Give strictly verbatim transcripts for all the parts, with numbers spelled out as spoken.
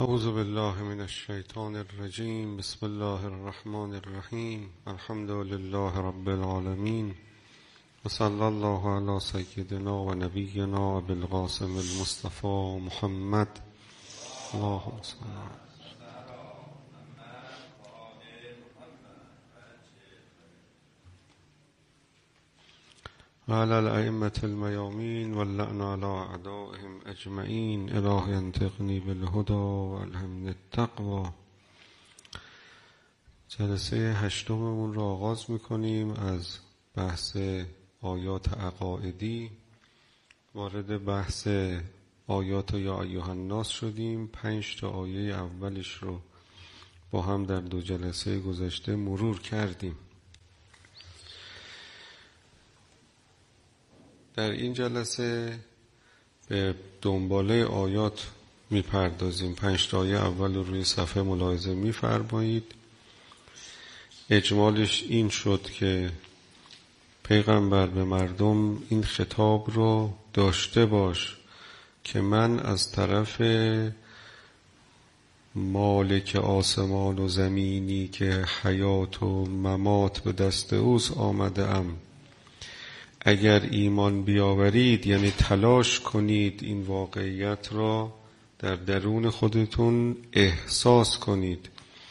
اعوذ بالله من الشیطان الرجیم. بسم الله الرحمن الرحیم. الحمد لله رب العالمین و صلی الله علی سیدنا و نبینا ابی القاسم المصطفى محمد. اللهم صل علی الائمة المیامین واللعن علی اعدائهم اجمعین. الهی انطقنی بالهدی و الهمنی التقوی. جلسه هشتممون را آغاز میکنیم از بحث آیات عقائدی. وارد بحث آیات یا ایها الناس شدیم. پنج تا آیه اولش رو با هم در دو جلسه گذشته مرور کردیم. در این جلسه به دنباله آیات میپردازیم. پنج تا آیه اول رو روی صفحه ملاحظه میفرمایید. اجمالش این شد که پیغمبر به مردم این خطاب رو داشته باش که من از طرف مالک آسمان و زمینی که حیات و ممات به دست اوست آمده ام. اگر ایمان بیاورید یعنی تلاش کنید این واقعیت را در درون خودتون احساس کنید.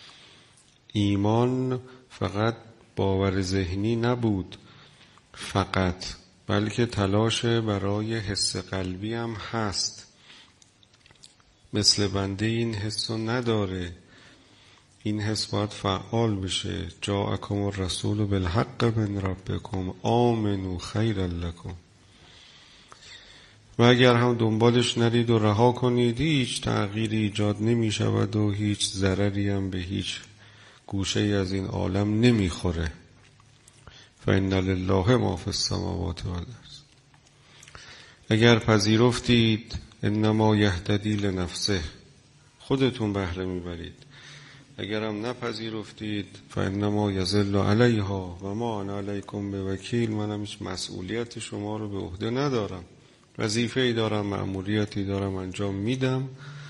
ایمان فقط باور ذهنی نبود فقط، بلکه تلاش برای حس قلبی هم هست. مثل بنده این حس رو نداره. این حس باید فعال بشه. جاءکم الرسول بالحق من ربکم آمنوا خیرا لکم. و اگر هم دنبالش نرید و رها کنید هیچ تغییری ایجاد نمی شود و هیچ ضرری هم به هیچ گوشه از این عالم نمی خوره. فإن لله ما فی السماوات والارض. اگر پذیرفتید انما یهتدی لنفسه، خودتون بهره میبرید. اگرم نپذیرفتید فانما یضل علیها و ما انا علیکم بوکیل، منم هیچ مسئولیت شما رو به عهده ندارم. وظیفه‌ای دارم، مأموریتی دارم، انجام میدم.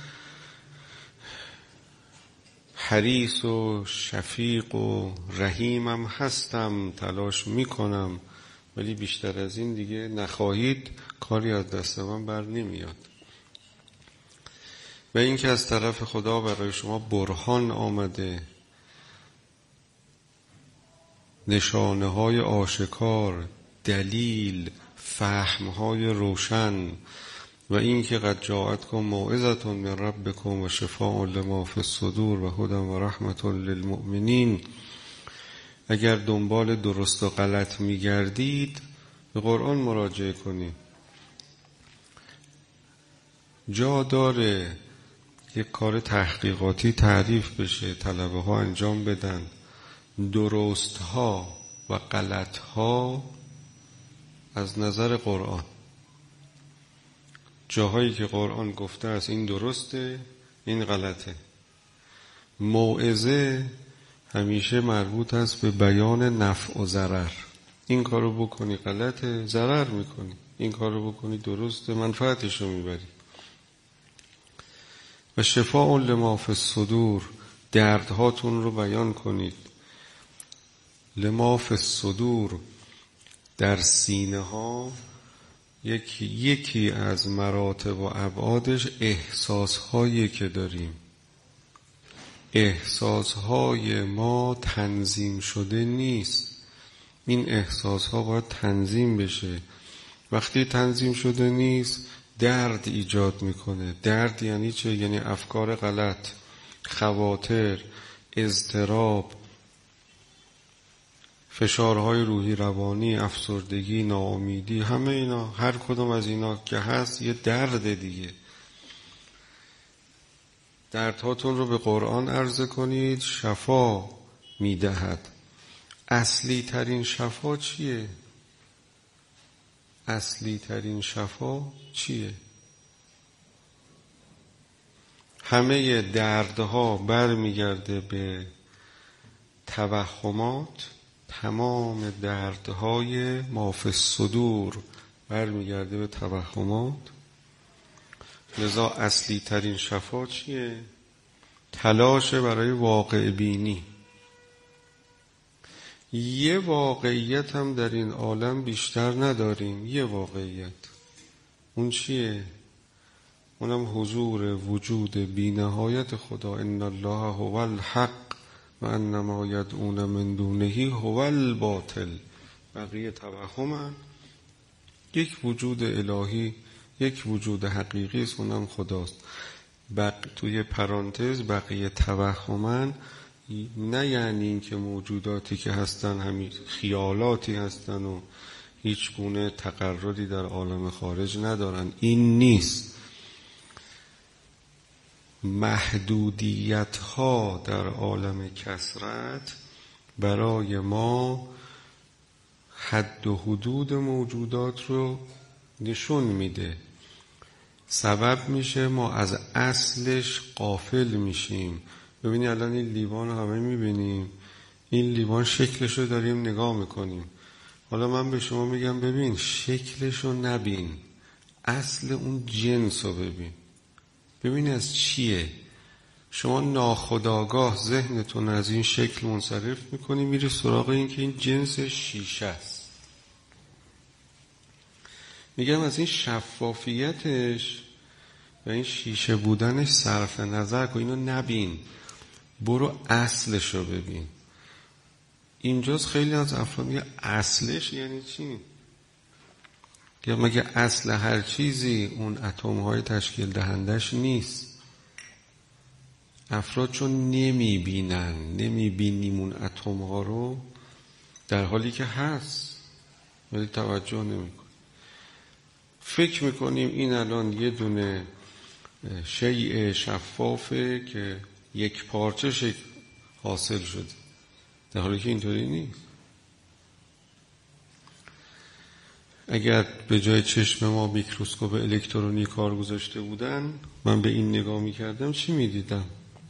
حریص و شفیق و رحیمم هستم، تلاش میکنم، ولی بیشتر از این دیگه نخواهید کاری از دست من بر نمیاد. و این که از طرف خدا برای شما برهان آمده، نشانه های آشکار، دلیل، فهم های روشن، و این که قد جاءتکم موعظة من ربکم و شفاء لما فی الصدور و هدی و رحمة للمؤمنین. اگر دنبال درست و غلط میگردید به قرآن مراجعه کنید. جا داره یک کار تحقیقاتی تعریف بشه، طلبه ها انجام بدن، درست ها و غلط ها از نظر قرآن. جاهایی که قرآن گفته است این درسته این غلطه. موعظه همیشه مربوط است به بیان نفع و ضرر. این کارو بکنی غلطه، ضرر میکنی. این کارو بکنی درسته، منفعتش رو میبری. و شفاء لما فی الصدور، دردهاتون رو بیان کنید. لما فی الصدور، در سینه ها یکی یکی از مراتب و ابعادش احساس هایی که داریم. احساس های ما تنظیم شده نیست. این احساس ها باید تنظیم بشه. وقتی تنظیم شده نیست درد ایجاد میکنه. درد یعنی چه؟ یعنی افکار غلط، خواطر، اضطراب، فشارهای روحی روانی، افسردگی، ناامیدی، همه اینا، هر کدوم از اینا که هست یه درد دیگه. دردهاتون رو به قرآن عرضه کنید، شفا میدهد. اصلی ترین شفا چیه؟ اصلی ترین شفا چیه؟ همه دردها برمیگرده به توهمات. تمام دردهای ما فی الصدور برمیگرده به توهمات. لذا اصلی ترین شفا چیه؟ تلاش برای واقع بینی. یه واقعیت هم در این عالم بیشتر نداریم، یه واقعیت. اون چیه؟ اونم حضور وجود بی‌نهایت خدا. ان الله هو الحق و ان ما یدعون من دونه هو الباطل. بقیه توهمن. یک وجود الهی، یک وجود حقیقی است، اونم خداست. بق... توی پرانتز بقیه توهمن، نه یعنی این که موجوداتی که هستن همین خیالاتی هستن و هیچ گونه تقرری در عالم خارج ندارن. این نیست. محدودیت ها در عالم کثرت برای ما حد و حدود موجودات رو نشون میده، سبب میشه ما از اصلش غافل میشیم. ببینی الان این لیوان رو همه میبینیم، این لیوان شکلش رو داریم نگاه میکنیم. حالا من به شما میگم ببین شکلش رو نبین، اصل اون جنس رو ببین، ببین از چیه. شما ناخودآگاه ذهنتون از این شکل منصرف میکنی، میری سراغ این که این جنس شیشه است. میگم از این شفافیتش و این شیشه بودنش صرف نظر کن، اینو نبین، برو اصلش رو ببین. اینجاست خیلی از افراد میگه اصلش یعنی چی؟ یا مگه اصل هر چیزی اون اتم های تشکیل دهندش نیست؟ افراد چون نمیبینن، نمیبینیم اون اتم ها رو، در حالی که هست ولی توجه نمیکن. فکر میکنیم این الان یه دونه شیء شفافه که یک پارچه شکل حاصل شده، در حالی که اینطوری نیست. اگر به جای چشم ما میکروسکوپ الکترونی کار گذاشته بودن، من به این نگاه میکردم، چی میدیدم؟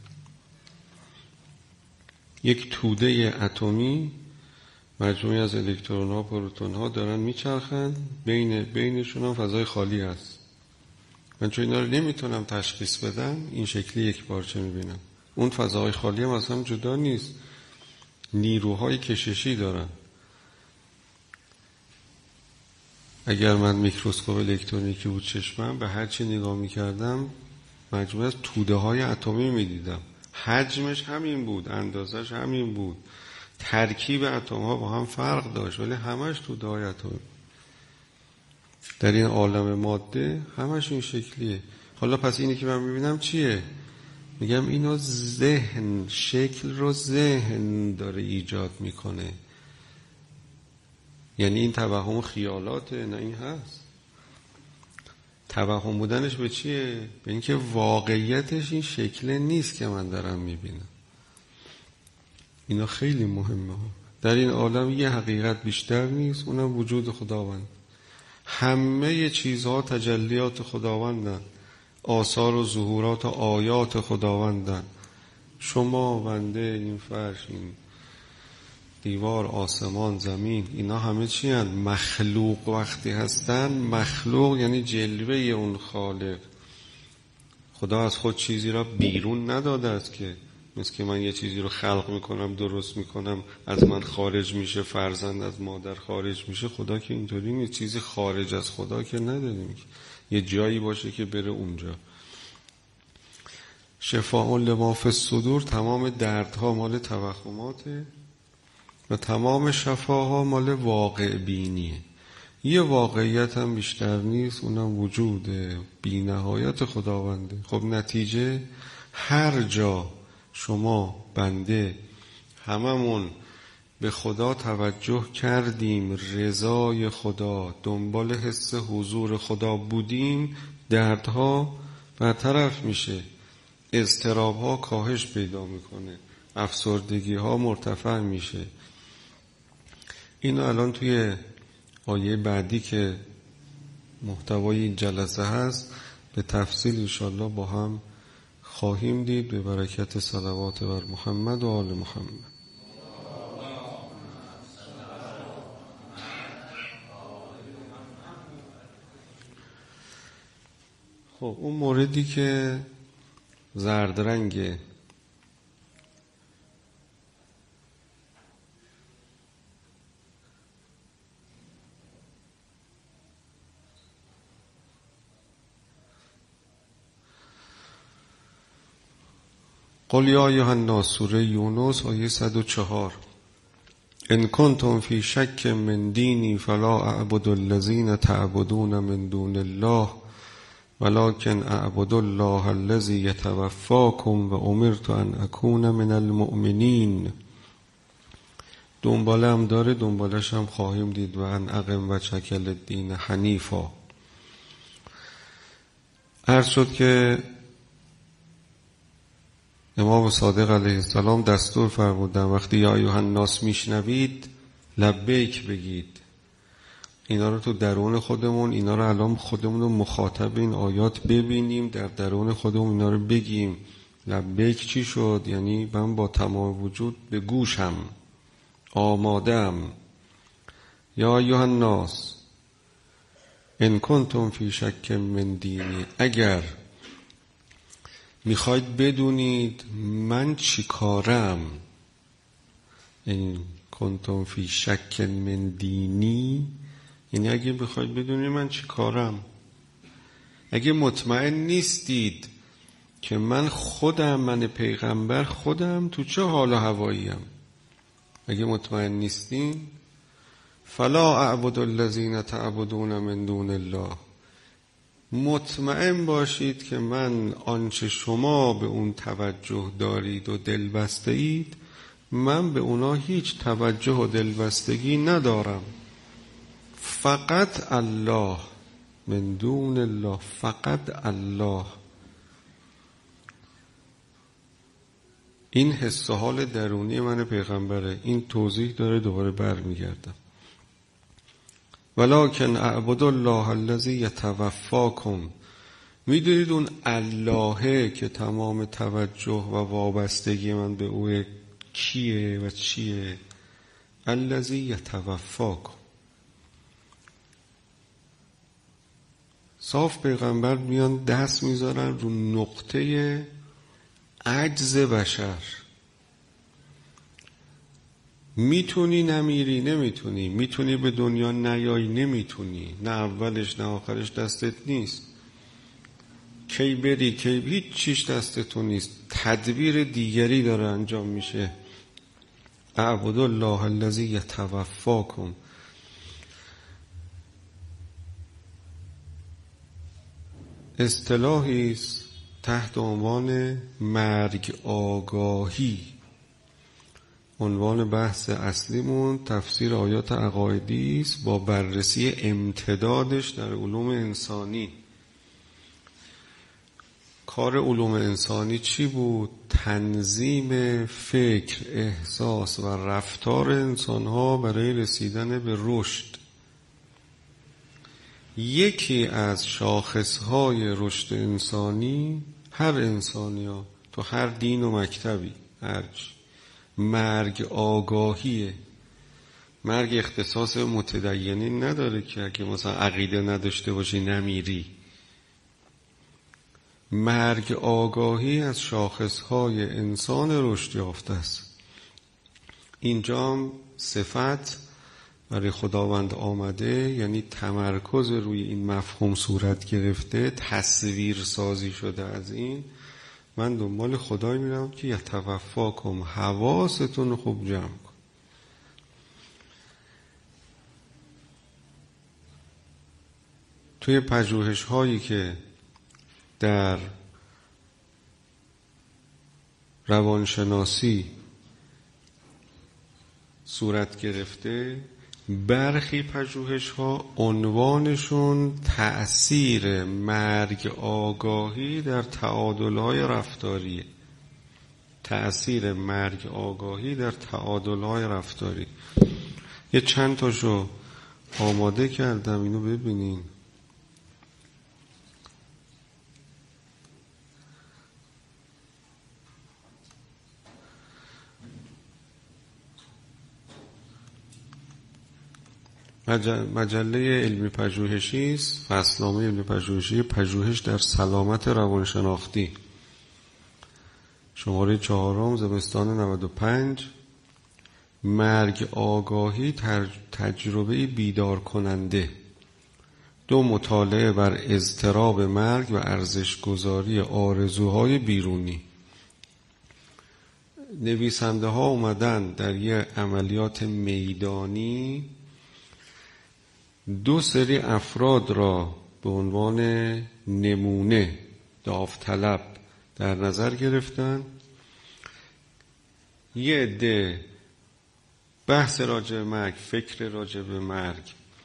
یک توده اتمی، مجموعی از الکترون ها پروتون ها دارن میچرخن، بین بینشون هم فضای خالی هست. من چون اینا رو نمیتونم تشخیص بدم، این شکلی یک پارچه میبینم. اون فضای خالی هم اصلا جدا نیست، نیروهای کششی دارن. اگر من میکروسکوپ الکترونیکی بود چشمم، به هر چی نگاه میکردم مجموعه از توده های اتمی میدیدم. حجمش همین بود، اندازش همین بود، ترکیب اتم ها با هم فرق داشت، ولی همش توده های اتمی. در این عالم ماده همش این شکلیه. حالا پس اینی که من میبینم چیه؟ میگم اینو ذهن، شکل رو ذهن داره ایجاد میکنه. یعنی این توهم خیالاته؟ نه، این هست. توهم بودنش به چیه؟ به اینکه واقعیتش این شکل نیست که من دارم میبینم. اینا خیلی مهمه. در این عالم یه حقیقت بیشتر نیست، اونم وجود خداوند. همه چیزها تجلیات خداوندن، آثار و ظهورات و آیات خداوندن. شما، بنده، این فرش، این دیوار، آسمان، زمین، اینا همه چی هن؟ مخلوق. وقتی هستن مخلوق یعنی جلوه اون خالق. خدا از خود چیزی را بیرون نداده است که مثل که من یه چیزی رو خلق میکنم، درست میکنم، از من خارج میشه، فرزند از مادر خارج میشه. خدا که اینطوری نیست. چیزی خارج از خدا که نداریم، یه جایی باشه که بره اونجا. شفاء لما فی الصدور، تمام دردها مال توهماته و تمام شفاها مال واقع بینیه. یه واقعیت هم بیشتر نیست، اونم وجود بی نهایت خداونده. خب نتیجه، هر جا شما، بنده، هممون به خدا توجه کردیم، رضای خدا، دنبال حس حضور خدا بودیم، دردها برطرف میشه، اضطرابها کاهش پیدا میکنه، افسردگیها مرتفع میشه. اینو الان توی آیه بعدی که محتوای این جلسه هست به تفصیل انشاءالله با هم خواهیم دید، به برکت صلوات بر محمد و آل محمد. خب اون موردی که زرد رنگه قل یا ایها الناس، سوره یونس آیه صد و چهار. ان کنتم فی شک من دینی فلا اعبد الذین تعبدون من دون الله ولکن اعبد الله الذی یتوفاکم و امرت ان اکون من المؤمنین. دنباله هم داره، دنبالش هم خواهیم دید. و ان اقم وجهک للدین حنیفا. عرض شد که امام صادق علیه السلام دستور فرمودن وقتی یا ایها الناس میشنوید لبیک بگید. اینا رو تو درون خودمون، اینا رو الان خودمون رو مخاطب این آیات ببینیم، در درون خودمون اینا رو بگیم. لبیک چی شد؟ یعنی من با تمام وجود به گوشم آمادم. یا ایها الناس ان کنتم فی شک من دینی، اگر میخواید بدونید من چی کارم. این کنتم فی شک من دینی یعنی اگه بخواید بدونید من چی کارم، اگه مطمئن نیستید که من خودم، من پیغمبر خودم تو چه حال و هواییم، اگه مطمئن نیستین فلا اعبد الذین تعبدون من دون الله، مطمئن باشید که من آنچه شما به اون توجه دارید و دلبسته اید، من به اونا هیچ توجه و دلبستگی ندارم. فقط الله، من دون الله، فقط الله. این حس و حال درونی من پیغمبره. این توضیح داره، دوباره برمیگردم. ولکن اعبد الله الذی یتوفاکم. میدونید اون اللهه که تمام توجه و وابستگی من به او کیه و چیه؟ الذی یتوفاکم. صاف پیغمبر میان دست میذارن رو نقطه عجز بشر. میتونی نمیری، نمیتونی، میتونی به دنیا نیای، نمیتونی، نه اولش نه آخرش دستت نیست. کی بری کی، هیچ چیش دستتون نیست، تدبیر دیگری داره انجام میشه. اعبد الله الذی یتوفاکم. اصطلاحی است تحت عنوان مرگ آگاهی. عنوان بحث اصلیمون تفسیر آیات عقایدی است با بررسی امتدادش در علوم انسانی. کار علوم انسانی چی بود؟ تنظیم فکر، احساس و رفتار انسانها برای رسیدن به رشد. یکی از شاخصهای رشد انسانی، هر انسانی ها تو هر دین و مکتبی هرچی، مرگ آگاهیه. مرگ اختصاص متدینین نداره که اگه مثلا عقیده نداشته باشی نمیری. مرگ آگاهی از شاخصهای انسان رشد یافته است. اینجا هم صفت برای خداوند آمده، یعنی تمرکز روی این مفهوم صورت گرفته، تصویر سازی شده از این. من دنبال خدای میرم که یتوفاکم، حواستون خوب جمع کن. توی پژوهش هایی که در روانشناسی صورت گرفته، برخی پژوهش ها عنوانشون تأثیر مرگ آگاهی در تعادل‌های رفتاری. تأثیر مرگ آگاهی در تعادل‌های رفتاری. یه چند تاشو آماده کردم، اینو ببینین. مجله علمی پژوهشی است، فصلنامه علمی پژوهشی، پژوهش در سلامت روانشناختی، شماره چهارم، زمستان نود و پنج. مرگ آگاهی، تجربه بیدار کننده. دو مطالعه بر اضطراب مرگ و ارزش‌گذاری آرزوهای بیرونی. نویسنده ها اومدن در یه عملیات میدانی دو سری افراد را به عنوان نمونه داوطلب در نظر گرفتن. یه عده بحث راجع به مرگ، فکر راجع به مرگ،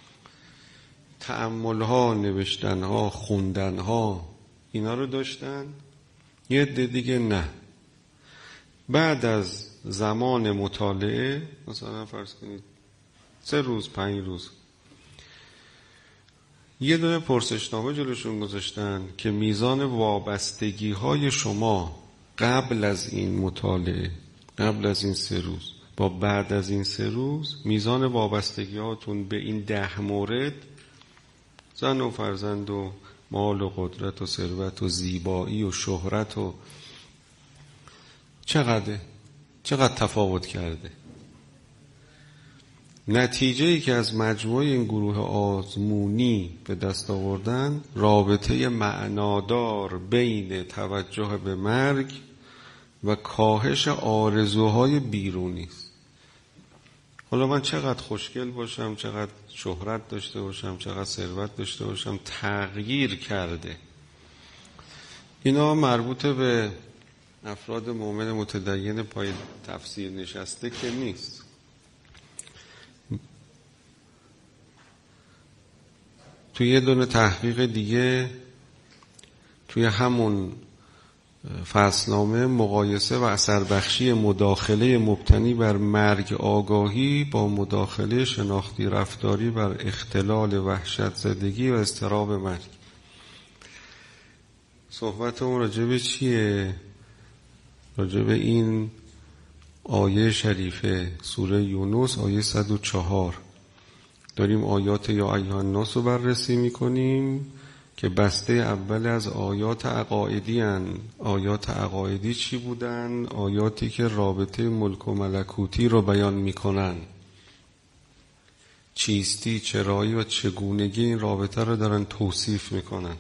تأمل‌ها، نوشتن‌ها، خوندن‌ها، اینا رو داشتن. یه عده دیگه نه. بعد از زمان مطالعه، مثلا فرض کنید سه روز پنج روز، یه دونه پرسشنامه جلوشون گذاشتن که میزان وابستگی های شما قبل از این مطالعه، قبل از این سه روز با بعد از این سه روز، میزان وابستگی هاتون به این ده مورد، زن و فرزند و مال و قدرت و ثروت و زیبایی و شهرت و چقدر چقدر تفاوت کرده. نتیجه ای که از مجموع این گروه آزمونی به دست آوردن رابطه معنادار بین توجه به مرگ و کاهش آرزوهای بیرونی است. حالا من چقدر خوشگل باشم، چقدر شهرت داشته باشم، چقدر ثروت داشته باشم، تغییر کرده. اینا مربوط به افراد مؤمن متدین پای تفسیر نشسته که نیست. توی یه دونه تحقیق دیگه توی همون فصلنامه مقایسه و اثربخشی مداخله مبتنی بر مرگ آگاهی با مداخله شناختی رفتاری بر اختلال وحشت زدگی و اضطراب مرگ. صحبت اون راجع به چیه؟ راجع به این آیه شریفه سوره یونس آیه صد و چهار. داریم آیات یا ایها الناس رو بررسی میکنیم که بسته اول از آیات عقایدی هن. آیات عقایدی چی بودن؟ آیاتی که رابطه ملک و ملکوتی رو بیان میکنن، چیستی، چرایی و چگونگی این رابطه رو دارن توصیف میکنن.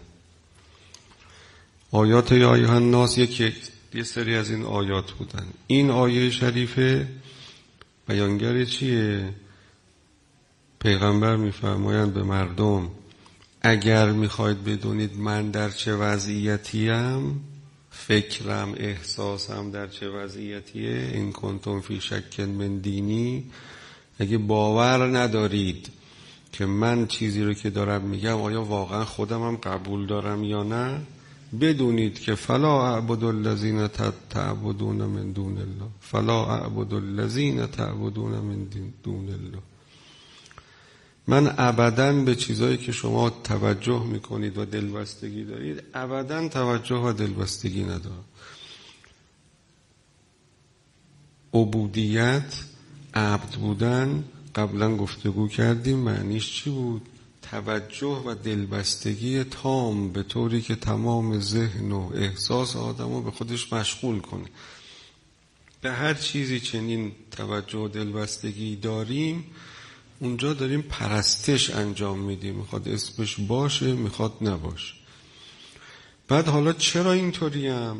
آیات یا ایها الناس یک یه سری از این آیات بودن. این آیه شریفه بیانگر چیه؟ پیغمبر میفرمایند به مردم اگر میخواید بدونید من در چه وضعیتیم، فکرم، احساسم در چه وضعیتیه، این کنتم فی شک من دینی، اگه باور ندارید که من چیزی رو که دارم میگم آیا واقعا خودم هم قبول دارم یا نه، بدونید که فلا اعبد الذین تعبدون من دون الله، فلا اعبد الذین تعبدون من دون الله. من ابداً به چیزایی که شما توجه میکنید و دلبستگی دارید ابداً توجه و دلبستگی ندارم. عبودیت، عبد بودن، قبلا گفتگو کردیم معنیش چی بود؟ توجه و دلبستگی تام، به طوری که تمام ذهن و احساس آدمو به خودش مشغول کنه. به هر چیزی چنین توجه و دلبستگی داریم اونجا داریم پرستش انجام میدیم، میخواد اسمش باشه میخواد نباشه. بعد حالا چرا اینطوریم؟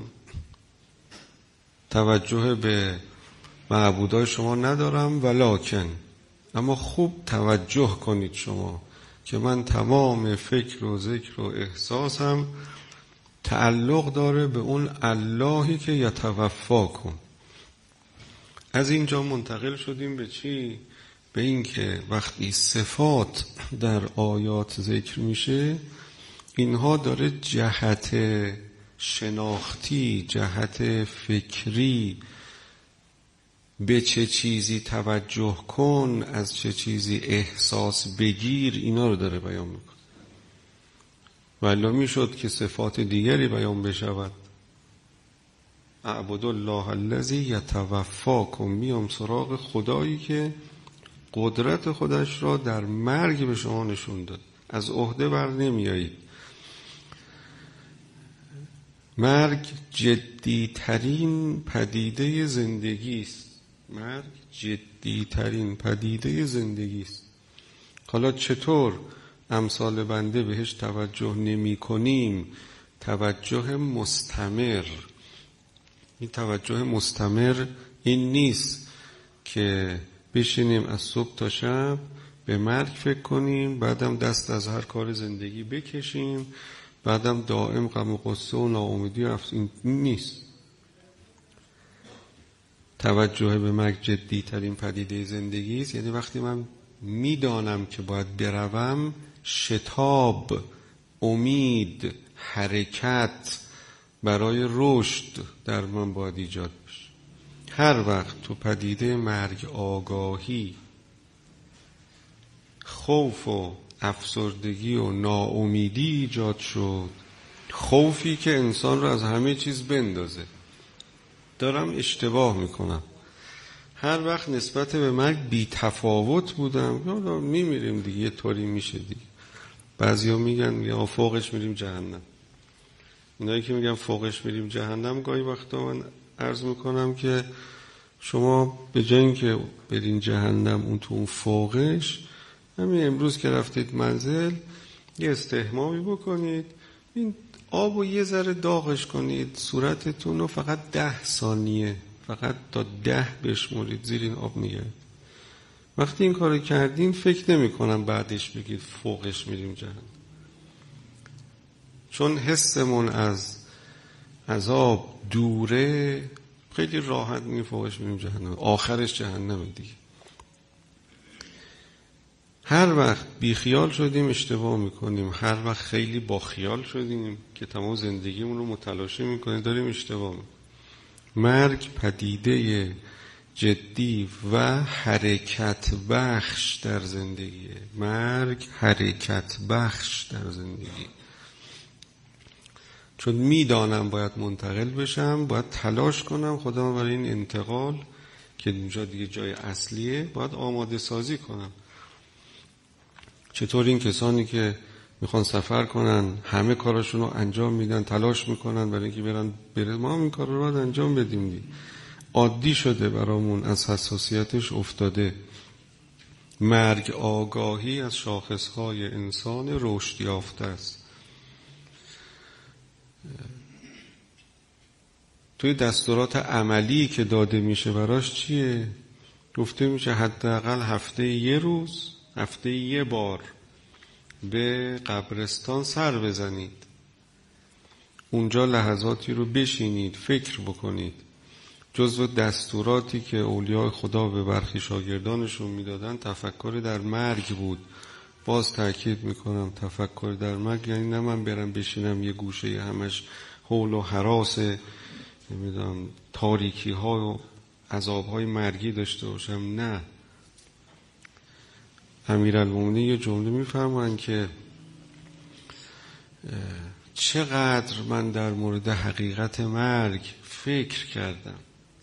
توجه به معبودای شما ندارم ولکن، اما خوب توجه کنید شما که من تمام فکر و ذکر و احساسم تعلق داره به اون اللهی که یتوفاکم. از اینجا منتقل شدیم به چی؟ به این که وقتی صفات در آیات ذکر میشه اینها داره جهت شناختی، جهت فکری، به چه چیزی توجه کن، از چه چیزی احساس بگیر، اینا رو داره بیان میکنه. ولی میشد که صفات دیگری بیان بشود. اعبدوا الله الذی یتوفاکم، میام سراغ خدایی که قدرت خودش را در مرگ به شما نشون داد. از عهده بر نمیایید. مرگ جدی ترین پدیده زندگی است. مرگ جدی ترین پدیده زندگی است. حالا چطور امثال بنده بهش توجه نمی کنیم؟ توجه مستمر. این توجه مستمر این نیست که بشینیم از صبح تا شب به مرگ فکر کنیم، بعدم دست از هر کار زندگی بکشیم، بعدم دائم غم و غصه و ناامیدی و افسون. این نیست. توجه به مرگ جدی ترین پدیده زندگی است. یعنی وقتی من میدانم که باید بروم، شتاب، امید، حرکت برای رشد در من باید ایجاد بشه. هر وقت تو پدیده مرگ آگاهی، خوف و افسردگی و ناامیدی ایجاد شد، خوفی که انسان رو از همه چیز بندازه، دارم اشتباه میکنم. هر وقت نسبت به مرگ بی تفاوت بودم، یا میمیریم دیگه، یه طوری میشه دیگه. بعضیا میگن یا فوقش میریم جهنم. اینایی که میگن فوقش میریم جهنم، گاهی وقتا من عرض میکنم که شما به جای اینکه برین جهنم اون تو اون فوقش، همین امروز که رفتید منزل یه استحمامی بکنید، این آب و یه ذره داغش کنید صورتتون رو، فقط ده ثانیه، فقط تا ده بشمورید زیر این آب نگرد. وقتی این کارو کردین فکر نمی کنم بعدش بگید فوقش میریم جهنم، چون حسمون از عذاب دوره، خیلی راحت می فوقش میریم جهنم، آخرش جهنم دیگه. هر وقت بی خیال شدیم اشتباه میکنیم، هر وقت خیلی با خیال شدیم که تمام زندگیمون رو متلاشی میکنیم، داریم اشتباه میکنیم. مرگ پدیده جدی و حرکت بخش در زندگیه. مرگ حرکت بخش در زندگی. چون میدانم باید منتقل بشم، باید تلاش کنم خودم برای این انتقال که اینجا دیگه جای اصلیه، باید آماده سازی کنم. چطور این کسانی که میخوان سفر کنن همه کاراشون رو انجام میدن، تلاش میکنن برای اینکه برن بره، ما هم این کار رو باید انجام بدیم دی. عادی شده برامون، از حساسیتش افتاده. مرگ آگاهی از شاخصهای انسان رشد یافته است. توی دستورات عملی که داده میشه براش چیه؟ گفته میشه حداقل هفته یه روز، هفته یه بار به قبرستان سر بزنید، اونجا لحظاتی رو بشینید فکر بکنید. جزو دستوراتی که اولیاء خدا به برخی شاگردانشون میدادن تفکر در مرگ بود. باز تأکید میکنم تفکر در مرگ یعنی نه من برم بشینم یه گوشه همش حول و هراس نمیدونم تاریکی ها و عذاب های مرگی داشته باشم، نه. امیرالمومنین یه جمله میفرمایند که چقدر من در مورد حقیقت مرگ فکر کردم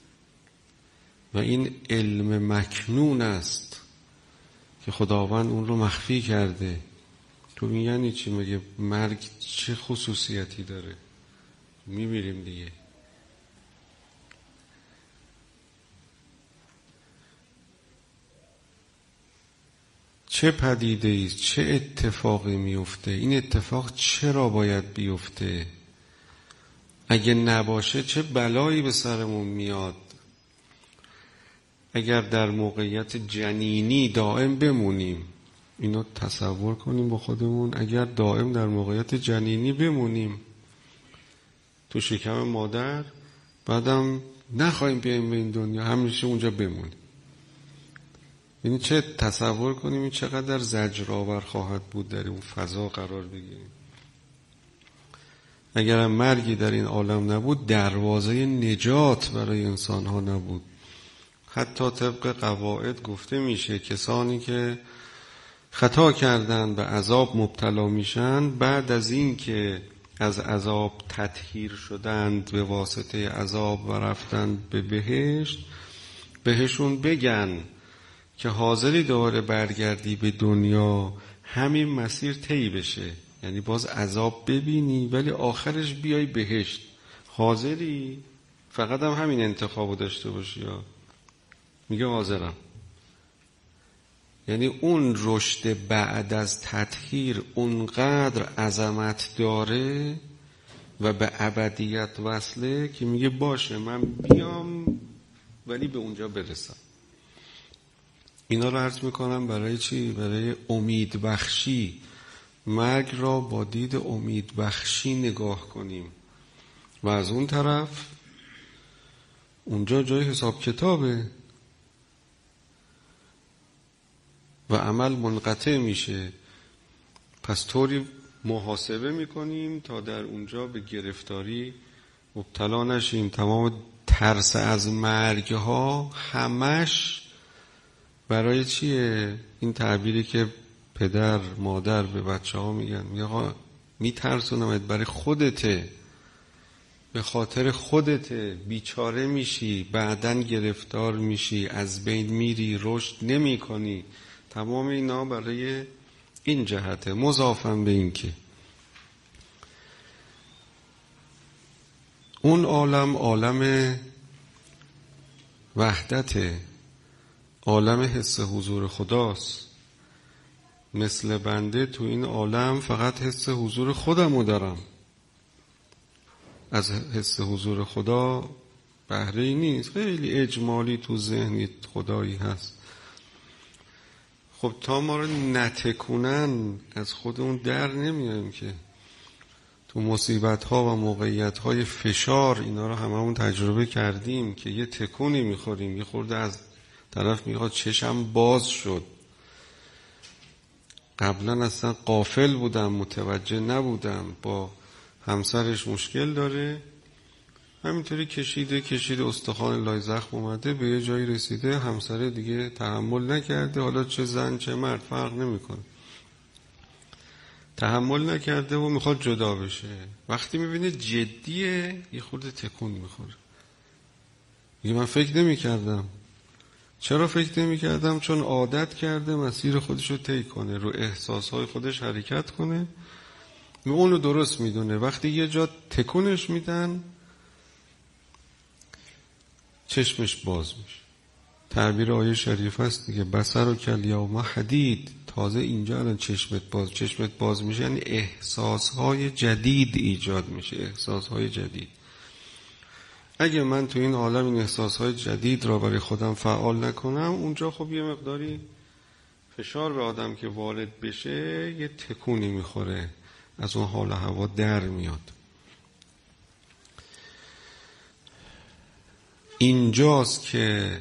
و این علم مکنون است که خداوند اون رو مخفی کرده. تو میگنی چی؟ مگه مرگ چه خصوصیتی داره؟ میمیریم دیگه. چه پدیده ایست؟ چه اتفاقی میفته؟ این اتفاق چرا باید بیفته؟ اگه نباشه چه بلایی به سرمون میاد؟ اگر در موقعیت جنینی دائم بمونیم، اینو تصور کنیم با خودمون، اگر دائم در موقعیت جنینی بمونیم تو شکم مادر، بعدم نخواهیم بیاییم به این دنیا، همیشه اونجا بمونیم، یعنی چه تصور کنیم این چقدر زجرآور خواهد بود در اون فضا قرار بگیریم. اگر مرگی در این عالم نبود، دروازه نجات برای انسان ها نبود. حتی طبق قواعد گفته میشه کسانی که خطا کردن به عذاب مبتلا میشن، بعد از این که از عذاب تطهیر شدند به واسطه عذاب و رفتند به بهشت، بهشون بگن که حاضری دوباره برگردی به دنیا، همین مسیر طی بشه، یعنی باز عذاب ببینی ولی آخرش بیای بهشت، حاضری؟ فقط هم همین انتخابو داشته باشی. یا میگه حاضرم. یعنی اون رشد بعد از تطهیر اونقدر عظمت داره و به ابدیت وصله که میگه باشه من بیام ولی به اونجا برسم. اینا رو عرض میکنم برای چی؟ برای امید بخشی. مرگ را با دید امید بخشی نگاه کنیم و از اون طرف اونجا جای حساب کتابه و عمل منقطع میشه. پس طوری محاسبه میکنیم تا در اونجا به گرفتاری مبتلا نشیم. تمام ترس از مرگ ها همش برای چیه؟ این تعبیری که پدر مادر به بچه ها میگن، میگه آقا میترسونمت برای خودته، به خاطر خودته، بیچاره میشی، بعدن گرفتار میشی، از بین میری، رشد نمی کنی. تمام اینا برای این جهته. مضافاً به این که اون عالم عالم وحدته، عالم حس حضور خداست. مثل بنده تو این عالم فقط حس حضور خودمو دارم، از حس حضور خدا بهره ای نیست. خیلی اجمالی تو ذهنی خدایی هست. خب تا ما رو نتکونن از خودمون در نمیایم که. تو مصیبت ها و موقعیت های فشار اینا رو هممون تجربه کردیم که یه تکونی میخوریم، یه خورده از طرف میخواد چشم باز شد. قبلا اصلا غافل بودم، متوجه نبودم، با همسرش مشکل داره، همینطوری کشیده کشیده استخوان لای زخم اومده، به یه جایی رسیده، همسر دیگه تحمل نکرده. حالا چه زن چه مرد فرق نمیکنه، تحمل نکرده و میخواد جدا بشه. وقتی میبینه جدیه یه خورده تکون میخوره، میگه من فکر نمیکردم. چرا فکر نمیکردم؟ چون عادت کرده مسیر خودش رو طی کنه، رو احساسهای خودش حرکت کنه و اونو درست میدونه. وقتی یه جا تکونش میدن چشمش باز میشه. تعبیر آیه شریف هست دیگه، بصر و کلیوم حدید. تازه اینجا الان چشمت باز چشمت باز میشه، یعنی احساسهای جدید ایجاد میشه، احساسهای جدید. اگه من تو این عالم این احساسهای جدید را برای خودم فعال نکنم، اونجا خب یه مقداری فشار به آدم که وارد بشه یه تکونی میخوره، از اون حال هوا در میاد. اینجاست که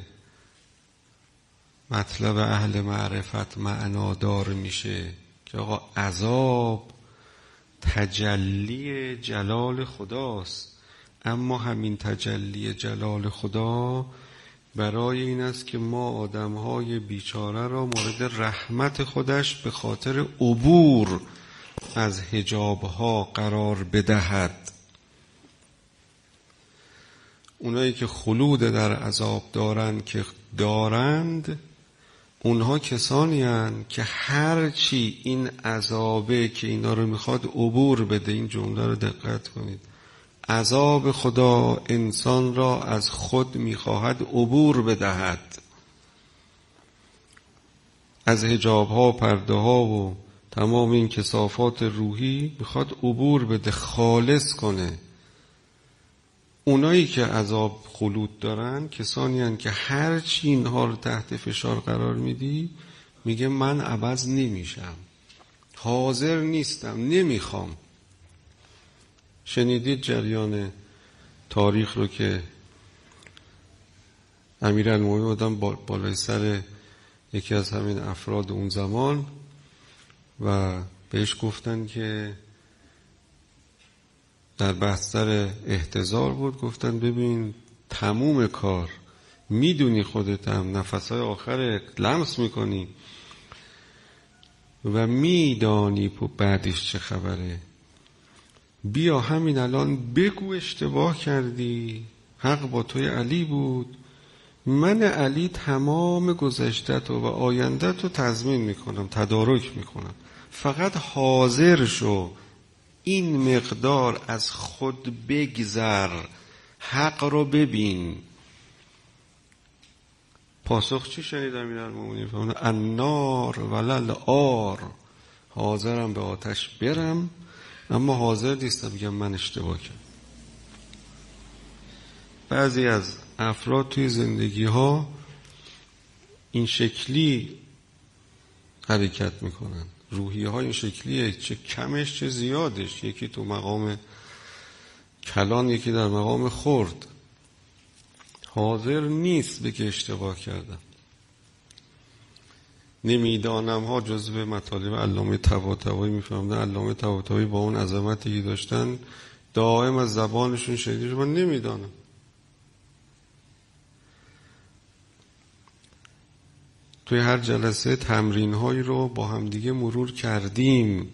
مطلب اهل معرفت معنادار میشه که آقا عذاب تجلی جلال خداست، اما همین تجلی جلال خدا برای این است که ما آدمهای بیچاره را مورد رحمت خودش به خاطر عبور از حجابها قرار بدهد. اونایی که خلود در عذاب دارند که دارند، اونها کسانی هستند که هرچی این عذابه که اینا رو میخواد عبور بده، این جمله رو دقت کنید، عذاب خدا انسان را از خود میخواهد عبور بدهد، از حجابها و پرده ها و تمام این کثافات روحی میخواد عبور بده، خالص کنه. اونایی که عذاب خلود دارن کسانی هستند که هر چی اینها رو تحت فشار قرار میدی میگه من عوض نمیشم، حاضر نیستم، نمیخوام. شنیدید جریان تاریخ رو که امیرالمومنین آدم بالای سر یکی از همین افراد اون زمان و بهش گفتن که در بستر احتضار بود، گفتن ببین تموم کار، میدونی خودت هم نفسهای آخر لمس میکنی و میدانی بعدش چه خبره، بیا همین الان بگو اشتباه کردی، حق با توی علی بود، من علی تمام گذشتت و آیندت رو تضمین میکنم، تدارک میکنم، فقط حاضر شو این مقدار از خود بگذر، حق رو ببین. پاسخ چی شنید امیرالمومنین؟ فرمود النار ولل آر، حاضرم به آتش برم اما حاضر نیستم بگم من اشتباه کردم. بعضی از افراد توی زندگی ها این شکلی حرکت میکنن، روحیه ها این شکلیه، چه کمش چه زیادش، یکی تو مقام کلان یکی در مقام خرد، حاضر نیست بگه اشتباه کردم. نمیدانم ها جزو مطالب علامه طباطبایی میفهمدن. علامه طباطبایی با اون عظمتی که داشتن دائم از زبانشون شنیدش من نمیدانم. توی هر جلسه تمرین هایی رو با هم دیگه مرور کردیم.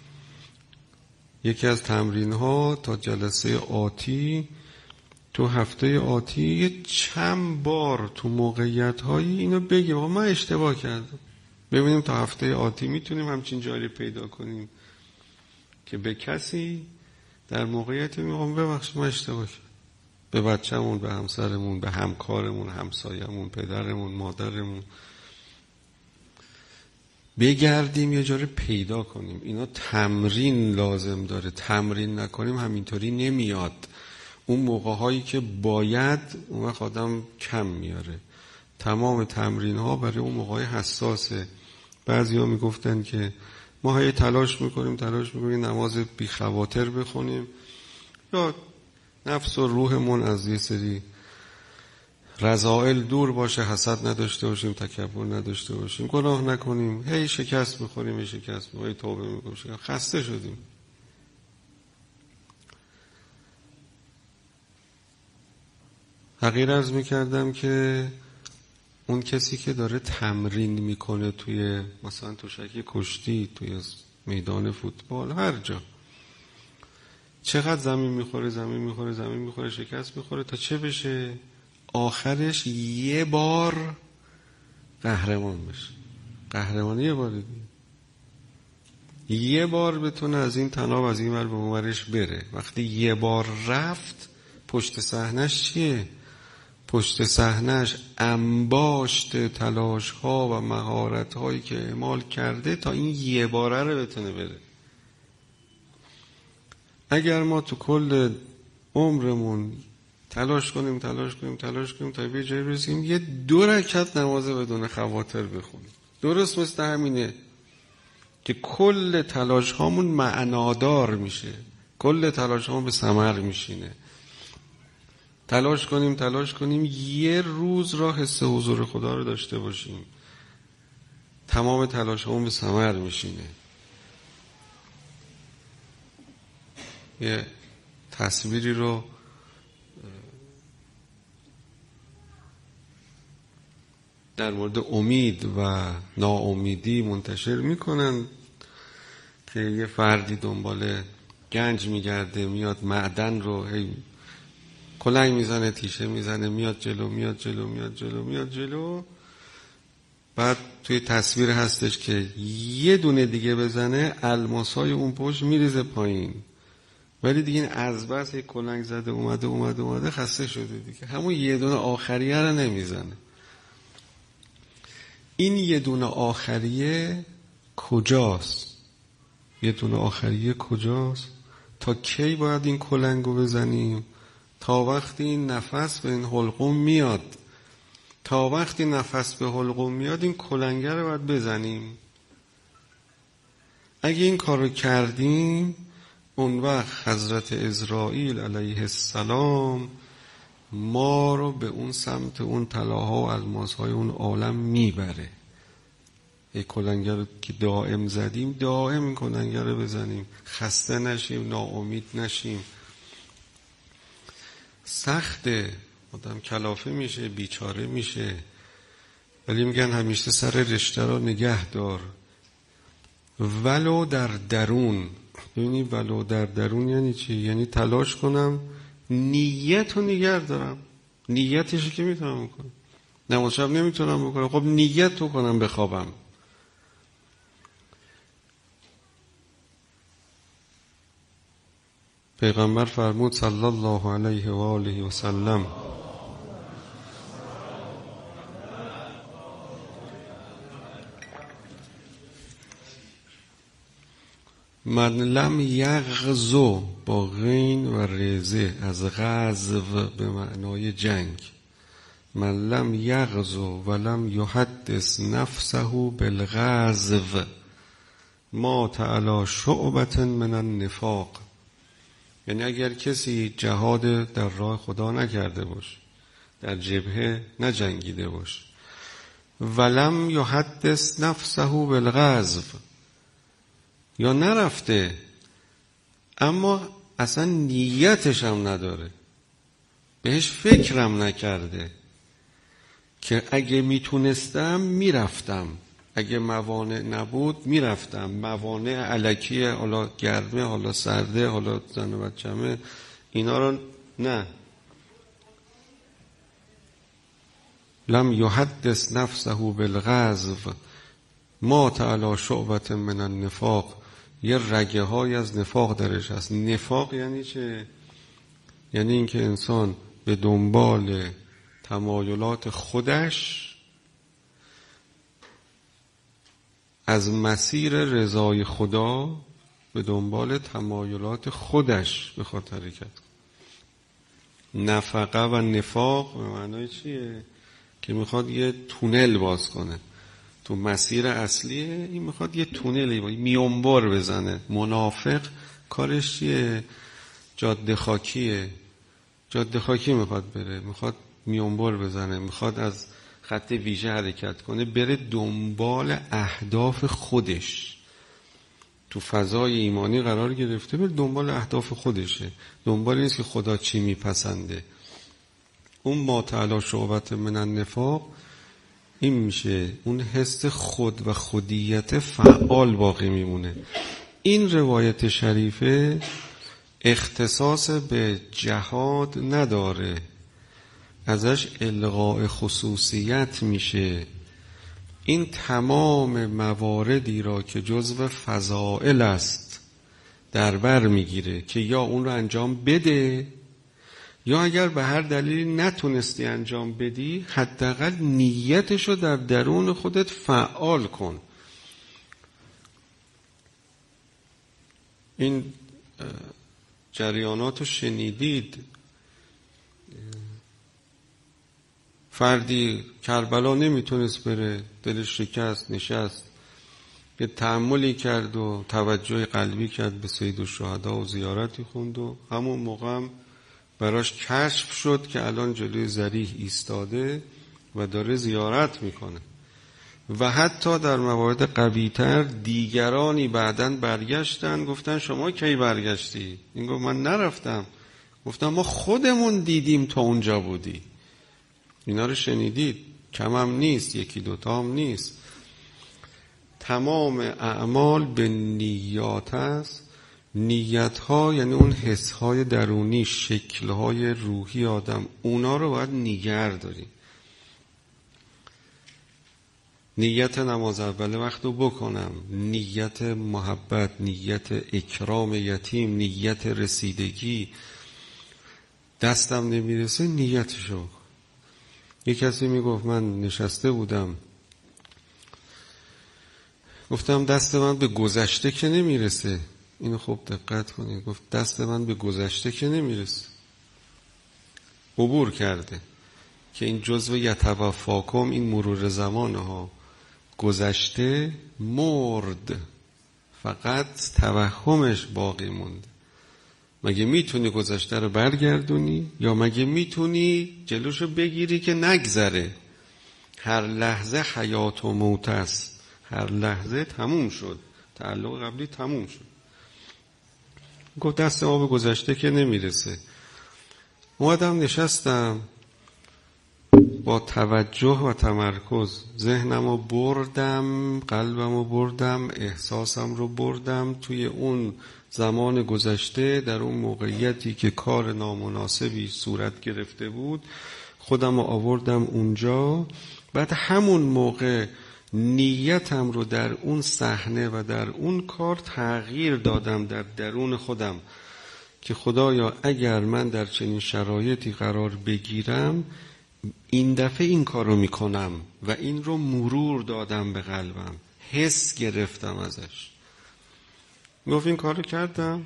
یکی از تمرین ها تا جلسه آتی، تو هفته آتی یه چند بار تو موقعیت هایی اینو بگیم آقا من اشتباه کردم. ببینیم تا هفته آتی میتونیم همچین جایی پیدا کنیم که به کسی در موقعیتی میگم ببخشید من اشتباه کردم، به بچه‌مون، به همسرمون، به همکارمون، همسایه‌مون، پدرمون، مادرمون، بگردیم یه جایی پیدا کنیم. اینا تمرین لازم داره، تمرین نکنیم همینطوری نمیاد. اون موقع هایی که باید اون وقت آدم کم میاره. تمام تمرین ها برای اون موقع حساسه. بعضی ها میگفتن که ما هی تلاش میکنیم تلاش میکنیم نماز بی خواطر بخونیم یا نفس و روحمون از یه سری رذائل دور باشه، حسد نداشته باشیم، تکبر نداشته باشیم، گناه نکنیم، هی شکست میخوریم، هی شکست میخوریم، هی توبه میکنیم، خسته شدیم. حقیر عرض میکردم که اون کسی که داره تمرین میکنه توی مثلا تشک کشتی، توی میدان فوتبال، هر جا، چقدر زمین میخوره زمین میخوره زمین میخوره شکست میخوره تا چه بشه؟ آخرش یه بار قهرمان بشه. قهرمانی یه بار دیگه، یه بار بتونه از این تناب از این ور به اون ورش بره. وقتی یه بار رفت پشت صحنش چیه؟ پشت صحنش انباشت تلاش ها و مهارت هایی که اعمال کرده تا این یه باره رو بتونه بره. اگر ما تو کل عمرمون تلاش کنیم تلاش کنیم تلاش کنیم تا به جایی برسیم یه دو رکعت نماز بدون خواطر بخونیم، درست مثل همینه که کل تلاش هامون معنادار میشه، کل تلاش هامون به ثمر میشینه. تلاش کنیم تلاش کنیم یه روز را حس حضور خدا رو داشته باشیم، تمام تلاش هامون به ثمر میشینه. یه تصویری رو در مورد امید و ناامیدی منتشر میکنن که یه فردی دنبال گنج میگرده، میاد معدن رو هی کلنگ میزنه، تیشه میزنه، میاد جلو میاد جلو میاد جلو میاد جلو. بعد توی تصویر هستش که یه دونه دیگه بزنه الماسای اون پشت میریزه پایین، ولی دیگه این از بس یک کلنگ زده اومده اومده اومده خسته شده دیگه، همون یه دونه آخریه رو نمیزنه. این یه دونه آخریه کجاست؟ یه دونه آخریه کجاست؟ تا کی باید این کلنگو بزنیم؟ تا وقتی این نفس به این حلقوم میاد. تا وقتی نفس به حلقوم میاد این کلنگه رو باید بزنیم. اگه این کار رو کردیم اون وقت حضرت عزرائیل علیه السلام ما رو به اون سمت اون طلاها و الماسهای اون عالم میبره. یک کلنگه رو که دائم زدیم دائم این کلنگه رو بزنیم، خسته نشیم، ناامید نشیم. سخته، آدم کلافه میشه، بیچاره میشه، ولی میگن همیشه سر رشته رو نگه دار ولو در درون. ببینی ولو در درون یعنی چی؟ یعنی تلاش کنم نیت رو نگه دارم. نیتش که میتونم بکنم، نماز شب نمیتونم بکنم، خب نیت رو کنم بخوابم. پیغمبر فرمود صلی الله علیه و آله و سلم من لم یغزو با غین و رزه از غزو به معنای جنگ. من لم یغزو و لم یحدث نفسه بالغزو مات علی شعبة من النفاق. یعنی اگر کسی جهاد در راه خدا نکرده باشه، در جبهه نجنگیده باشه، ولم یحدث نفسه بالغزو، یا نرفته اما اصلا نیتش هم نداره، بهش فکرم نکرده که اگه میتونستم میرفتم، اگه موانع نبود میرفتم، موانع الکیه، حالا گرمه، حالا سرده، حالا زن و بچمه، اینا رو نه. لم یحدث نفسه بالغزو مات علی شعبة من النفاق. یه رگه های از نفاق درش هست. نفاق یعنی چه؟ یعنی اینکه انسان به دنبال تمایلات خودش از مسیر رضای خدا به دنبال تمایلات خودش بخواد حرکت کنه. نفقه و نفاق به معنای چیه؟ که میخواد یه تونل باز کنه تو مسیر اصلیه، این میخواد یه تونلی باید میونبر بزنه. منافق کارش چیه؟ جاده خاکیه، جاده خاکی میخواد بره، میخواد میونبر بزنه، میخواد از خط ویژه حرکت کنه، بره دنبال اهداف خودش. تو فضای ایمانی قرار گرفته، بره دنبال اهداف خودشه، دنبال نیست که خدا چی میپسنده. اون ما تعالی شعبت من النفاق این میشه اون حس خود و خودیت فعال باقی میمونه. این روایت شریفه اختصاص به جهاد نداره، ازش الغاء خصوصیت میشه. این تمام مواردی را که جزو فضائل است در بر میگیره که یا اون رو انجام بده، یا اگر به هر دلیلی نتونستی انجام بدی حداقل نیتشو در درون خودت فعال کن. این جریاناتو شنیدید. فردی کربلا نمیتونست بره، دلش شکست، نشست، یه تأملی کرد و توجه قلبی کرد به سید الشهدا و زیارتی خوند و همون موقع هم براش کشف شد که الان جلوی ذریح ایستاده و داره زیارت میکنه. و حتی در موارد قوی‌تر دیگرانی بعداً برگشتن گفتن شما کی برگشتی؟ این گفت من نرفتم. گفتن ما خودمون دیدیم تا اونجا بودی. اینا رو شنیدید، کم هم نیست، یکی دوتا هم نیست. تمام اعمال به نیات است. نیت ها یعنی اون حس های درونی، شکل های روحی آدم، اونا رو باید نگه داریم. نیت نماز اول وقت رو بکنم، نیت محبت، نیت اکرام یتیم، نیت رسیدگی. دستم نمیرسه نیتشو بکن. یک کسی میگفت من نشسته بودم، گفتم دست من به گذشته که نمیرسه. اینو خوب دقت کنید. گفت دست من به گذشته که نمیرسه، عبور کرده. که این جزو یتوفاکم، این مرور زمانه ها. گذشته مرد، فقط توهمش باقی مونده. مگه میتونی گذشته رو برگردونی؟ یا مگه میتونی جلوشو بگیری که نگذره؟ هر لحظه حیات و موت است، هر لحظه تموم شد، تعلق قبلی تموم شد. گفت دست ما به گذشته که نمیرسه. اومدم نشستم با توجه و تمرکز، ذهنمو بردم، قلبمو بردم، احساسم رو بردم توی اون زمان گذشته، در اون موقعیتی که کار نامناسبی صورت گرفته بود، خودمو آوردم اونجا. بعد همون موقع نیتم رو در اون صحنه و در اون کار تغییر دادم در درون خودم که خدایا اگر من در چنین شرایطی قرار بگیرم این دفعه این کار رو میکنم، و این رو مرور دادم به قلبم، حس گرفتم ازش. میگفت این کارو کردم،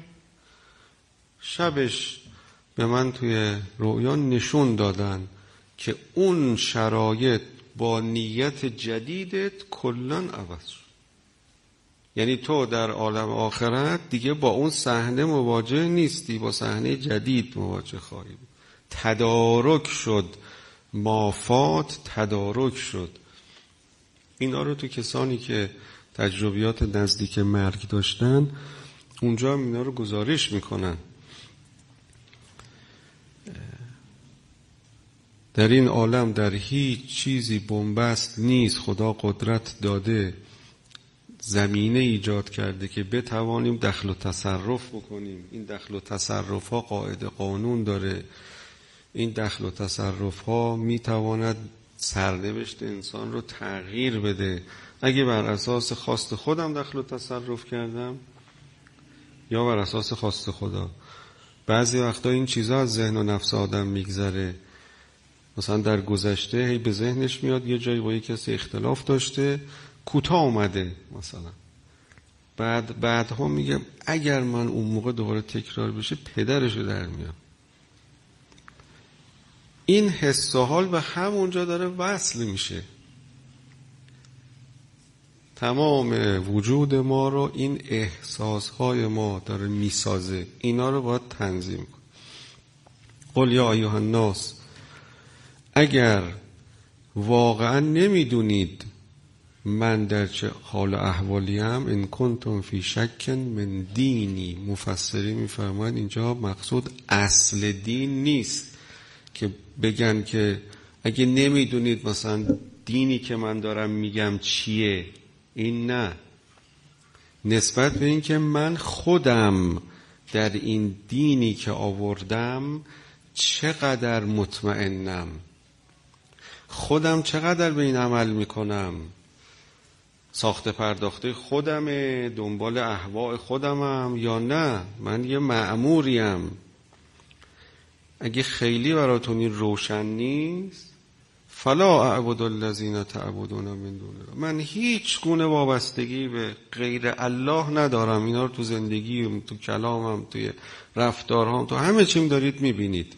شبش به من توی رؤیا نشون دادن که اون شرایط با نیت جدیدت کلن عوض شد. یعنی تو در عالم آخرت دیگه با اون صحنه مواجه نیستی، با صحنه جدید مواجه خواهی بود. تدارک شد، مافات تدارک شد. اینا رو تو کسانی که تجربیات نزدیک مرگ داشتن اونجا هم اینا رو گزارش میکنن. در این عالم در هیچ چیزی بنبست نیست. خدا قدرت داده، زمینه ایجاد کرده که بتوانیم دخل و تصرف بکنیم. این دخل و تصرف ها قاعده قانون داره. این دخل و تصرف ها میتواند سرنوشت انسان رو تغییر بده. اگه بر اساس خواست خودم دخل و تصرف کردم یا بر اساس خواست خدا. بعضی وقتا این چیزها از ذهن و نفس آدم میگذره. مثلا در گذشته هی به ذهنش میاد یه جایی با یه کسی اختلاف داشته، کوتاه اومده مثلا، بعد بعدها میگه اگر من اون موقع دوباره تکرار بشه پدرشو در میام. این حس و حال به همونجا داره وصل میشه. تمام وجود ما رو این احساسهای ما داره میسازه. اینا رو باید تنظیم کن. قل یا ایها الناس، اگر واقعا نمیدونید من در چه حال احوالیم، ان کنتم فی شک من دینی، مفسری میفرماید اینجا مقصود اصل دین نیست که بگن که اگه نمیدونید مثلا دینی که من دارم میگم چیه، این نه. نسبت به این که من خودم در این دینی که آوردم چقدر مطمئنم، خودم چقدر به این عمل میکنم، ساخته پرداخته خودمه، دنبال اهواء خودمم یا نه من یه مأموریم. اگه خیلی براتون این روشن نیست، فلا اعبد الذین تعبدون من دون الله، من هیچ گونه وابستگی به غیر الله ندارم. اینا رو تو زندگی، تو کلامم، توی رفتارهام، تو همه چیم دارید میبینید.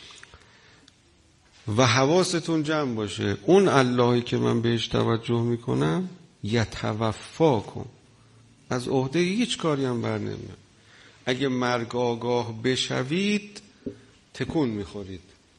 و حواستون جمع باشه، اون اللهی که من بهش توجه میکنم یتوفاکم، از عهده هیچ کاری هم بر نمیاد. اگه مرگ آگاه بشوید تکون میخورید.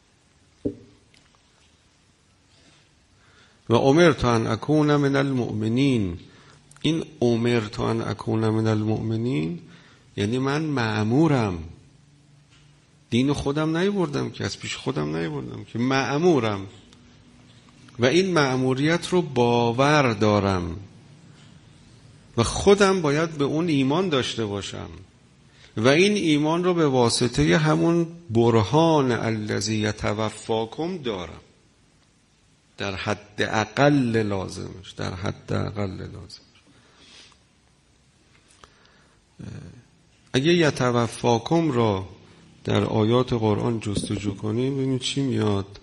و امرت ان اکون من المؤمنین، این امرت ان اکون من المؤمنین یعنی من مأمورم، دین خودم نیاوردم که، از پیش خودم نیاوردم که، مأمورم و این مأموریت رو باور دارم و خودم باید به اون ایمان داشته باشم و این ایمان رو به واسطه همون برهان الذی یتوفاکم دارم، در حد اقل لازمش، در حد اقل لازمش. اگه یتوفاکم را در آیات قرآن جستجو کنیم ببینید چی میاد.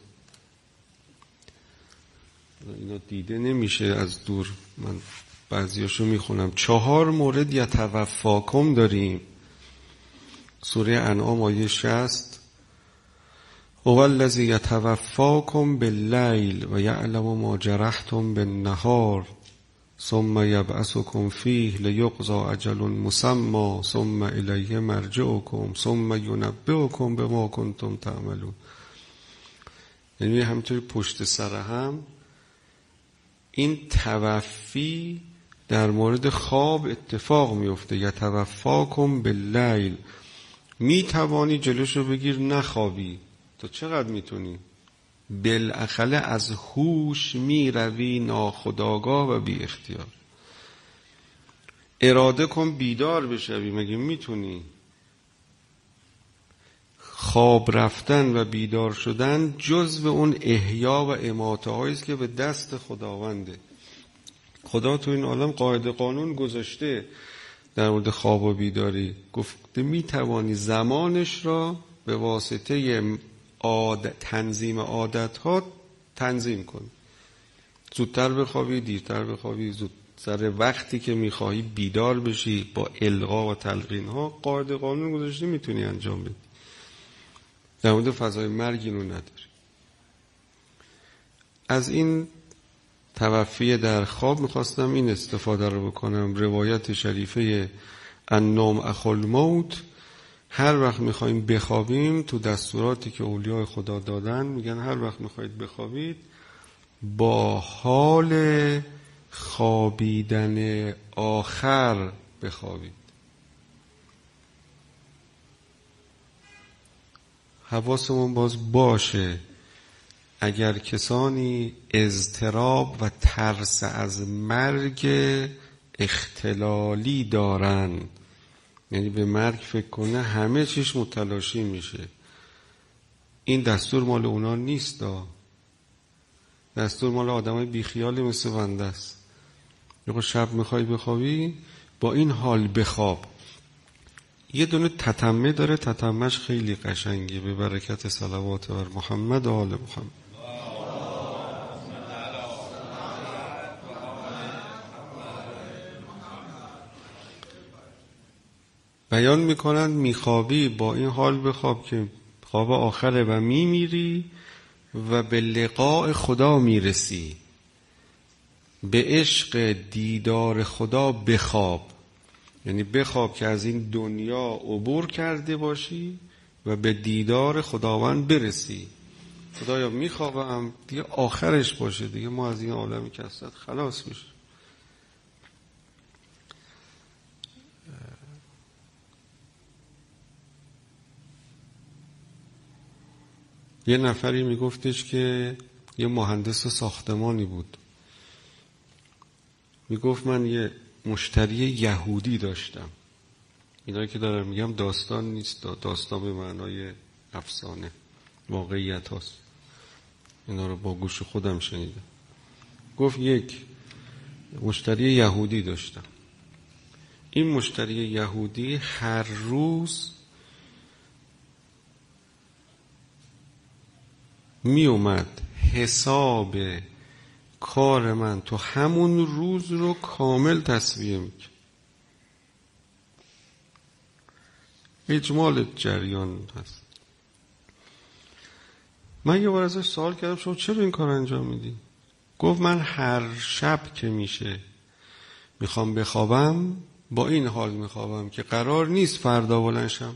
اینا دیده نمیشه از دور، من بعضیاشو میخونم. چهار مورد یتوفاکم داریم. سوره انعام آیه شصت، هو الذی یتوفاکم باللیل و یعلم ما جرحتم بالنهار ثم یبعثکم فیه لیقضی اجل مسمى ثم الیه مرجعکم ثم ینبئکم بما کنتم تعملون. یعنی همینطوری پشت سر هم این توفی در مورد خواب اتفاق میفته. یتوفاکم باللیل، می توانی جلوشو بگیر نخوابی، تو چقدر میتونی؟ بالاخره از هوش می روی ناخودآگاه و بی اختیار. اراده کن بیدار بشوی، مگه میتونی؟ خواب رفتن و بیدار شدن جزو اون احیا و اماته هایی است که به دست خداونده. خدا تو این عالم قاعده قانون گذاشته در مورد خواب و بیداری، گفته میتوانی زمانش را به واسطه عادت، تنظیم عادت ها تنظیم کن. زودتر بخوابی، دیرتر بخوابی، زود سر وقتی که میخواهی بیدار بشی با القا و تلقین ها قاعده قانون گذاشتی میتونی انجام بدی. در مورد فضای مرگ اینو نداری. از این توفی در خواب میخواستم این استفاده رو بکنم. روایت شریفه النوم اخو الموت، هر وقت میخواییم بخوابیم تو دستوراتی که اولیاء خدا دادن میگن هر وقت میخواید بخوابید با حال خوابیدن آخر بخوابید. حواسمون باز باشه اگر کسانی اضطراب و ترس از مرگ اختلالی دارن، یعنی به مرگ فکر کنه همه چیش متلاشی میشه، این دستور مال اونا نیست. دستور مال آدمای بیخیالی مثل بنده است. یه شب میخوای بخوابی با این حال بخواب. یه دونه تتمه داره، تتمهش خیلی قشنگه، به برکت صلوات بر محمد و آل محمد. بیان میکنن میخوابی با این حال بخواب که خواب آخره و میمیری و به لقاء خدا میرسی، به عشق دیدار خدا بخواب. یعنی بخواب که از این دنیا عبور کرده باشی و به دیدار خداوند برسی. خدایا میخوابم دیگه آخرش باشه، دیگه ما از این عالمی که هستد خلاص میشه. یه نفری میگفتش که یه مهندس ساختمانی بود، میگفت من یه مشتری یهودی داشتم. اینایی که دارم میگم داستان نیست، داستان به معنای افسانه، واقعیت هست. اینا رو با گوش خودم شنیدم. گفت یک مشتری یهودی داشتم. این مشتری یهودی هر روز می اومد حساب کار من تو همون روز رو کامل تسویه میکرد. اجمال جریان هست. من یه بار ازش سوال کردم شما چرا این کار انجام میدی؟ گفت من هر شب که میشه میخوام بخوابم با این حال میخوابم که قرار نیست فردا بلند شم.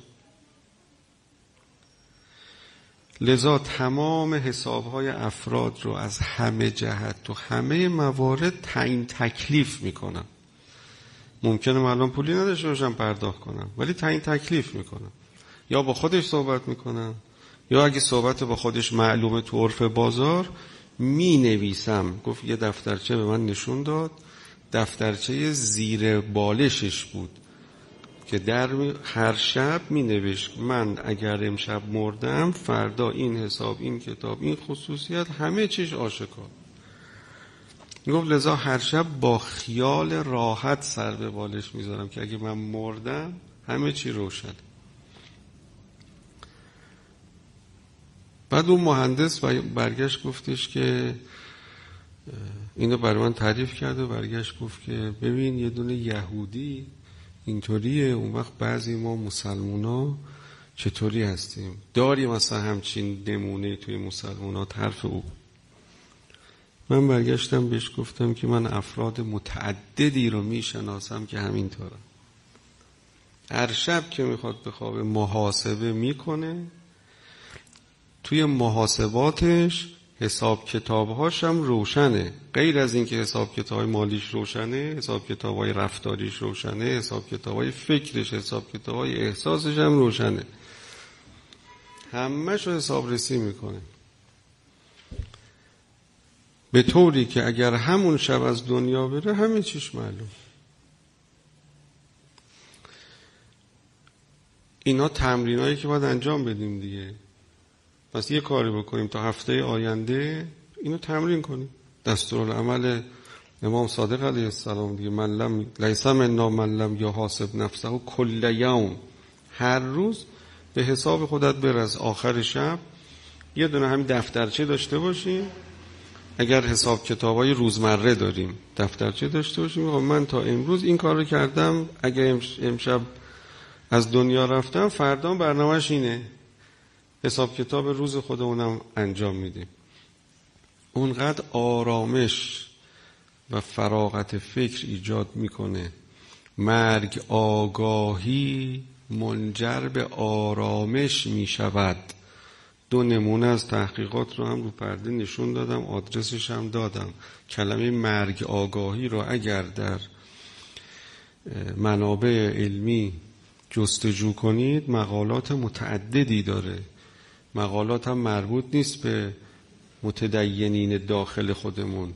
لذا تمام حسابهای افراد رو از همه جهت تو همه موارد تعیین تکلیف میکنم. ممکنه من الان پولی نداشته باشم پرداخت کنم، ولی تعیین تکلیف میکنم. یا با خودش صحبت میکنم، یا اگه صحبت با خودش معلومه تو عرف بازار می نویسم. گفت یه دفترچه به من نشون داد، دفترچه زیر بالشش بود که در هر شب می نوشت من اگر امشب مردم فردا این حساب، این کتاب، این خصوصیت، همه چیز آشکار. گفت لذا هر شب با خیال راحت سر به بالش میذارم که اگه من مردم همه چی روشن. بعد اون مهندس برگشت گفتش که اینو برای من تعریف کرد و برگشت گفت که ببین یه دونه یهودی اینطوریه، اون وقت بعضی ما مسلمونا چطوری هستیم؟ داری مثلا همچین نمونه توی مسلمانات؟ حرف او. من برگشتم بهش گفتم که من افراد متعددی رو میشناسم که همینطورن. هر شب که میخواد بخوابه محاسبه میکنه، توی محاسباتش حساب کتابهاش هم روشنه. غیر از این که حساب کتابای مالیش روشنه، حساب کتابای رفتاریش روشنه، حساب کتابای فکرش، حساب کتابای احساسش هم روشنه. همه‌شو حساب رسی میکنه، به طوری که اگر همون شب از دنیا بره همه چیش معلوم. اینا تمرینایی که باید انجام بدیم دیگه. پس یه کاری بکنیم تا هفته آینده اینو تمرین کنیم. دستورالعمل امام صادق علیه السلام دیگه، من لم لیس منا من لم یحاسب نفسه کل یوم. هر روز به حساب خودت برس، آخر شب یه دونه همین دفترچه داشته باشیم، اگر حساب کتابای روزمره داریم، دفترچه داشته باشیم، من تا امروز این کار رو کردم، اگر امشب از دنیا رفتم فردا برنامه‌اش اینه، حساب کتاب روز خودمونم انجام میدیم. اونقدر آرامش و فراغت فکر ایجاد میکنه. مرگ آگاهی منجر به آرامش میشود. دو نمونه از تحقیقات رو هم رو پرده نشون دادم، آدرسش هم دادم. کلمه مرگ آگاهی رو اگر در منابع علمی جستجو کنید مقالات متعددی داره. مقالات هم مربوط نیست به متدینین داخل خودمون.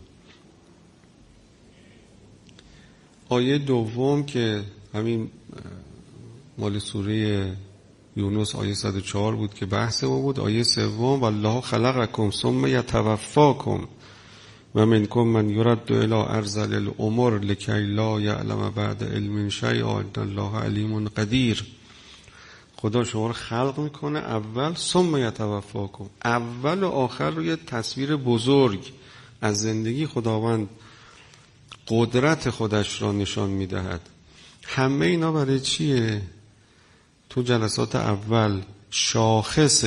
آیه دوم که همین مال سوره یونس آیه صد و چهار بود که بحث ما بود. آیه سوم والله خلقکم ثم یتوفاکم و منکم من یرد الی ارذل الامور لکی لا یعلم بعد علم شیئا ان الله علیم قدیر. خدا شما رو خلق میکنه اول، ثم یتوفاکم، اول و آخر رو یه تصویر بزرگ از زندگی خداوند قدرت خودش را نشان میدهد. همه اینا برای چیه؟ تو جلسات اول شاخص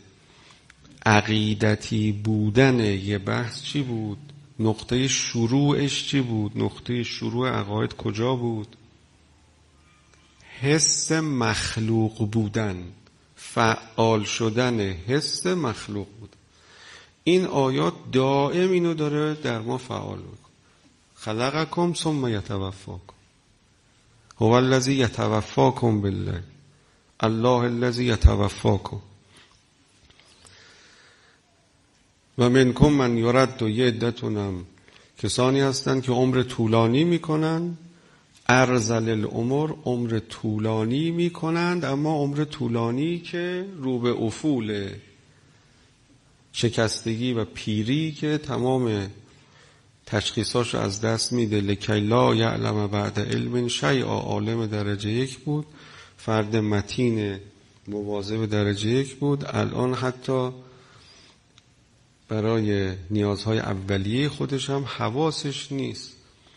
عقیدتی بودن یه بحث چی بود؟ نقطه شروعش چی بود؟ نقطه شروع عقاید کجا بود؟ حس مخلوق بودن، فعال شدن حس مخلوق بود. این آیات دائم اینو داره در ما فعال میکنه. خلقکم ثم یتوفاکم هو الذی یتوفاکم بالله الله الذی یتوفاکم و منکم من یرد. و یه عدتونم کسانی هستند که عمر طولانی میکنن، ارذل العمر، عمر طولانی میکنند، اما عمر طولانی که رو به افول شکستگی و پیری که تمام تشخیصاشو از دست میده. لکی لا یعلم بعد علم شیئا، عالم درجه یک بود، فرد متین مواظب درجه یک بود. الان حتی برای نیازهای اولیه خودش هم حواسش نیست.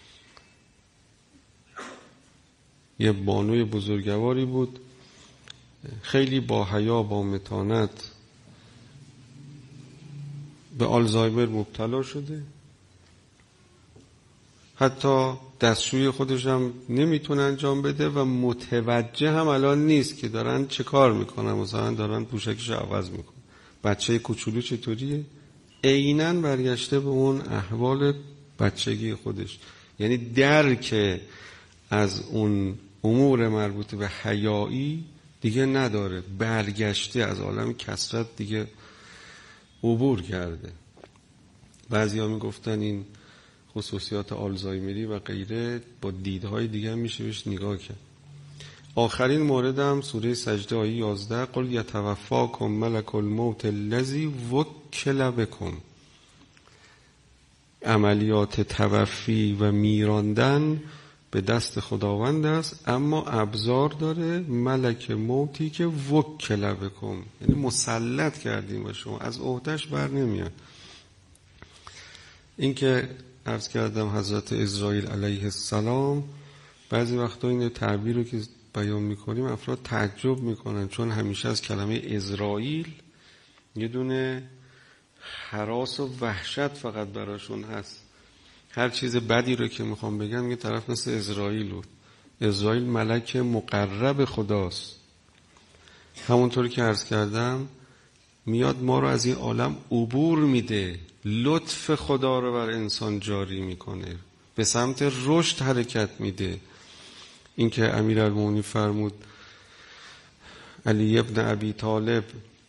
یه بانوی بزرگواری بود، خیلی با حیا با متانت به آلزایمر مبتلا شده، حتی دستشوی خودش هم نمیتونه انجام بده و متوجه هم الان نیست که دارن چه کار میکنن. مثلا دارن پوشکش عوض میکنن. بچه کوچولو چطوریه؟ عیناً برگشته به اون احوال بچگی خودش، یعنی درک از اون امور مربوط به حیایی دیگه نداره، برگشته از عالم کثرت دیگه عبور کرده. بعضی ها میگفتن این خصوصیات آلزایمری و غیره با دیدهای دیگه میشه بهش نگاه کرد. آخرین موردم سوره سجده آیه یازده قل یتوفاکم ملک الموت الذی وکل بکم. عملیات توفی و میراندن به دست خداوند است، اما ابزار داره، ملک موتی که وکل بکم، یعنی مسلط کردیم به شما، از عهدهش بر نمیاد. این که عرض کردم حضرت اسرائیل علیه السلام، بعضی وقتا این تعبیر رو که بیان میکنیم افراد تعجب میکنن، چون همیشه از کلمه اسرائیل یه دونه هراس و وحشت فقط براشون هست. هر چیز بدی رو که میخوام بگم یه طرف مثل اسرائیل بود. اسرائیل ملک مقرب خداست، همونطور که عرض کردم میاد ما رو از این عالم عبور میده، لطف خدا رو بر انسان جاری میکنه، به سمت رشد حرکت میده. این که امیرالمومنین فرمود علی ابن ابی طالب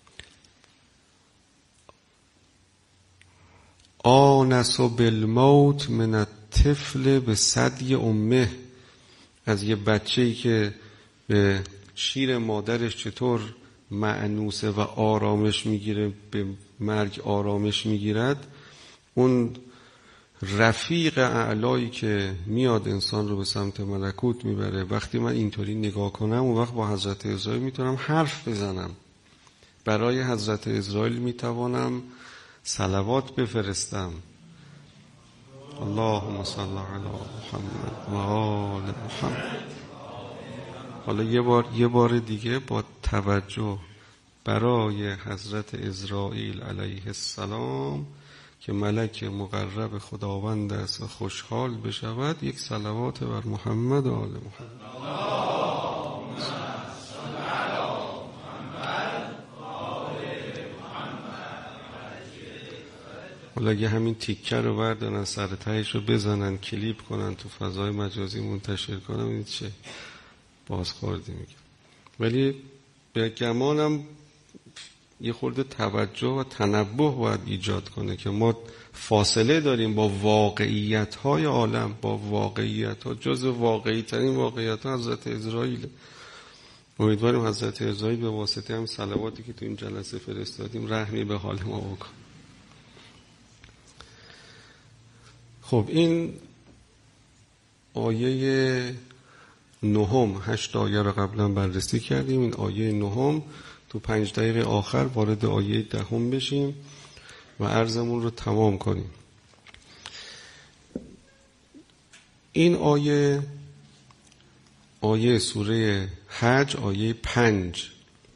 آنس بالموت من الطفل به ثدی امه، از یه بچه‌ای که به شیر مادرش چطور مأنوسه و آرامش میگیره، به مرگ آرامش میگیرد، اون رفیق اعلایی که میاد انسان رو به سمت ملکوت میبره. وقتی من اینطوری نگاه کنم اون وقت با حضرت اسرائیل میتونم حرف بزنم، برای حضرت اسرائیل میتوانم صلوات بفرستم، اللهم صل علی محمد و آل محمد. حالا یه بار یه بار دیگه با توجه برای حضرت عزرائیل علیه السلام که ملک مقرب خداوند است و خوشحال بشود، یک صلوات بر محمد و آل محمد. حالا اگه همین تیکه رو بردارن سر تهش رو بزنن کلیپ کنن تو فضای مجازی منتشر کنن، این چه بازخوردی میگه. ولی به گمانم یه خورده توجه و تنبه باید ایجاد کنه که ما فاصله داریم با واقعیت های عالم، با واقعیت ها. جز واقعی ترین واقعیت ها حضرت عزرائیل. امیدواریم حضرت عزرائیل به واسطه هم صلواتی که تو این جلسه فرستادیم رحمی به حال ما بکن. خب این آیه نهم، هشت آیه رو قبلا بررسی کردیم. این آیه نهم تو پنج دقیقه آخر وارد آیه دهم بشیم و عرضمون رو تمام کنیم. این آیه آیه سوره حج، آیه پنج.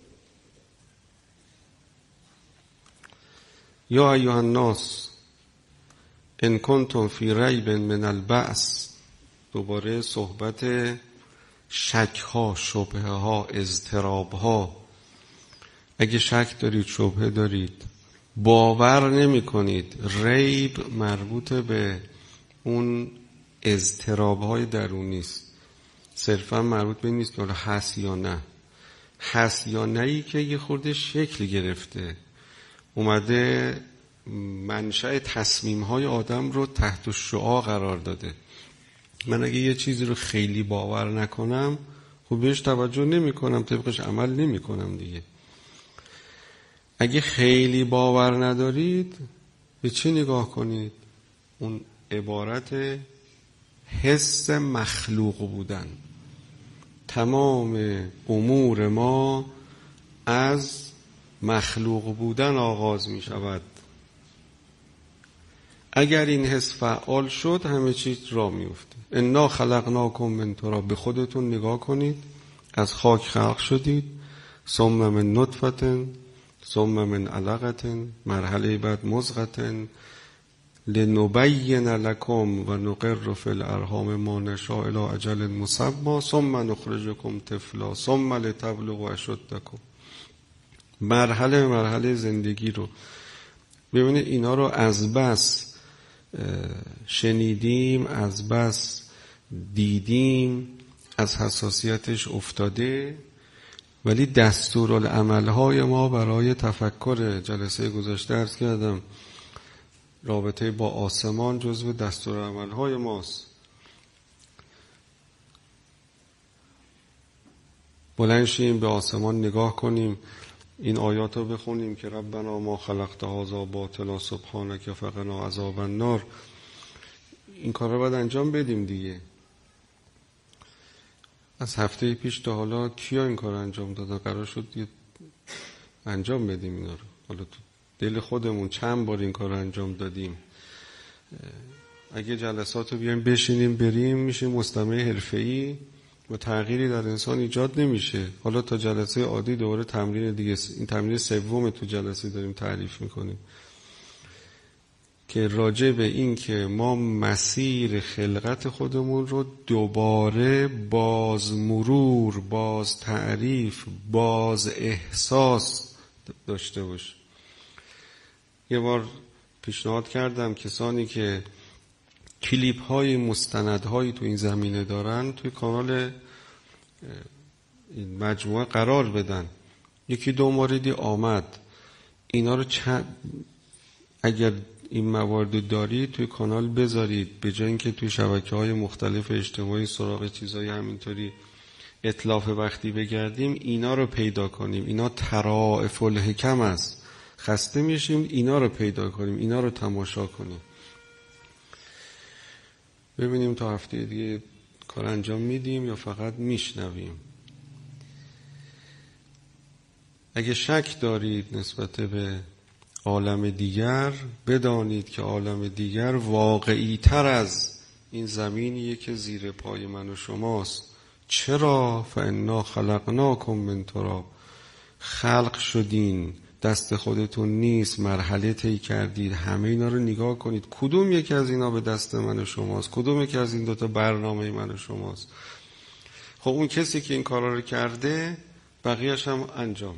یا ایها الناس ان کنتم فی ریب من البعث. دوباره صحبت شک ها، شبهه ها، اضطراب ها. اگه شک دارید، شبهه دارید، باور نمی کنید، ریب مربوط به اون اضطراب های درونی است، صرفا مربوط به این نیست که حالا هست یا نه. هست یا نه ای که یه خورده شکل گرفته، اومده منشأ تصمیم های آدم رو تحت شعاع قرار داده. من اگه یه چیزی رو خیلی باور نکنم، خب بهش توجه نمی کنم، طبقش عمل نمی کنم دیگه. اگه خیلی باور ندارید، به چی نگاه کنید؟ اون عبارت حس مخلوق بودن. تمام امور ما از مخلوق بودن آغاز می شود. اگر این حس فعال شد، همه چیز را می افته. انا خلقناکم من تراب. به خودتون نگاه کنید، از خاک خلق شدید. ثم من نطفه، ثم من علقه، مرحله بعد مضغه، لنبین لکم و نقر فی الارحام ما نشاء الی اجل مسمى ثم نخرجکم طفلا ثم لتبلغوا اشدکم. مرحله مرحله زندگی رو ببینید. اینا رو از بس شنیدیم، از بس دیدیم، از حساسیتش افتاده، ولی دستورالعمل‌های ما برای تفکر، جلسه گذشته عرض کردم رابطه با آسمان جزو دستورالعمل‌های ماست. بلند شیم به آسمان نگاه کنیم، این آیات رو بخونیم که ربنا ما خلقت هذا باطلا سبحانک فقنا عذاب النار. این کار رو باید انجام بدیم دیگه. از هفته پیش تا حالا کیا این کار انجام دادن؟ قرار شد انجام بدیم اینا رو. حالا تو دل خودمون چند بار این کار رو انجام دادیم. اگه جلسات رو بیایم بشینیم بریم، میشه مستمع حرفه‌ای و تغییری در انسان ایجاد نمیشه. حالا تا جلسه عادی دوباره تمرین دیگه، این تمرین سوم تو جلسه داریم تعریف میکنیم که راجع به این که ما مسیر خلقت خودمون رو دوباره باز مرور، باز تعریف، باز احساس داشته باش. یه بار پیشنهاد کردم کسانی که کلیپ های مستند هایی تو این زمینه دارن توی کانال این مجموعه قرار بدن. یکی دو موردی آمد، اینا رو چند اگر این موارد دارید توی کانال بذارید، به جای اینکه توی شبکه‌های مختلف اجتماعی سراغ چیزای همینطوری اتلاف وقتی بگردیم، اینا رو پیدا کنیم. اینا طرائف الحکم است. خسته میشیم، اینا رو پیدا کنیم، اینا رو تماشا کنیم. ببینیم تا هفته دیگه کار انجام میدیم یا فقط میشنویم. اگه شک دارید نسبت به عالم دیگر، بدانید که عالم دیگر واقعی تر از این زمینیه که زیر پای من و شماست. چرا؟ فانا خلقناکم من تراب، خلق شدین، دست خودتون نیست، مرحله طی کردید. همه اینا رو نگاه کنید، کدوم یکی از اینا به دست من و شماست؟ کدوم یکی از این دوتا برنامه من و شماست؟ خب اون کسی که این کارا رو کرده بقیه‌اش هم انجام.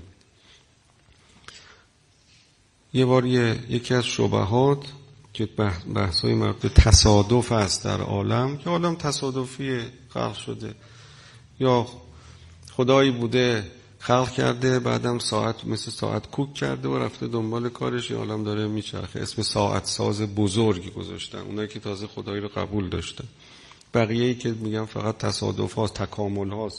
یه بار یه، یکی از شبهات که بحث‌های مربوط به تصادف است در عالم، که عالم تصادفی خلق شده، یا خدایی بوده خلق کرده بعدم ساعت مثل ساعت کوک کرده و رفته دنبال کارش، یا عالم داره میچرخه، اسم ساعت ساز بزرگی گذاشتن اونایی که تازه خدایی رو قبول داشتن. بقیه‌ای که میگن فقط تصادف هاست، تکامل هاست.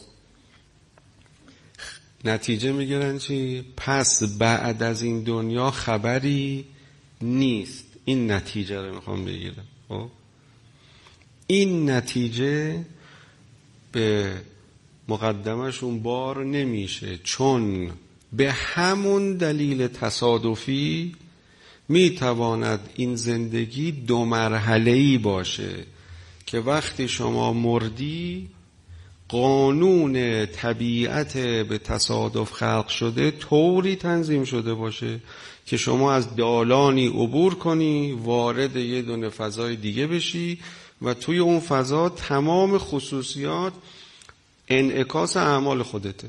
نتیجه میگیرن چی؟ پس بعد از این دنیا خبری نیست. این نتیجه رو میخوام بگیرم. خب این نتیجه به مقدمشون بار نمیشه، چون به همون دلیل تصادفی میتواند این زندگی دو مرحله‌ای باشه که وقتی شما مردی قانون طبیعت به تصادف خلق شده طوری تنظیم شده باشه که شما از دالانی عبور کنی، وارد یه دونه فضای دیگه بشی و توی اون فضا تمام خصوصیات انعکاس اعمال خودته.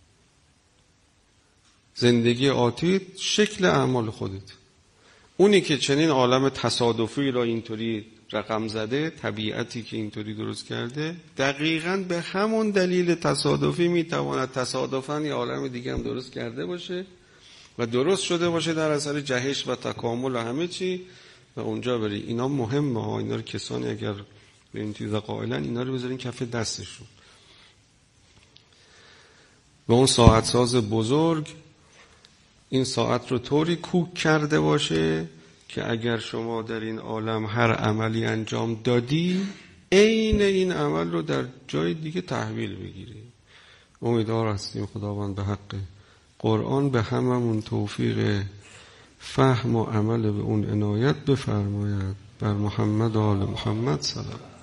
زندگی آتی شکل اعمال خودت. اونی که چنین عالم تصادفی را اینطوری رقم زده، طبیعتی که اینطوری درست کرده، دقیقاً به همون دلیل تصادفی میتواند تصادفاً یه عالم دیگه هم درست کرده باشه و درست شده باشه در اثر جهش و تکامل و همه چی و اونجا بری. اینا مهمه ها. اینا رو کسانی اگر به این چیزا قائلن اینا رو بذارین کف دستشون. و اون ساعت ساز بزرگ این ساعت رو طوری کوک کرده باشه که اگر شما در این عالم هر عملی انجام دادی، عین این عمل رو در جای دیگه تحویل بگیری. امیدوار هستیم خداوند به حق قرآن به هممون توفیق فهم و عمل به اون عنایت بفرماید. بر محمد و آل محمد سلام.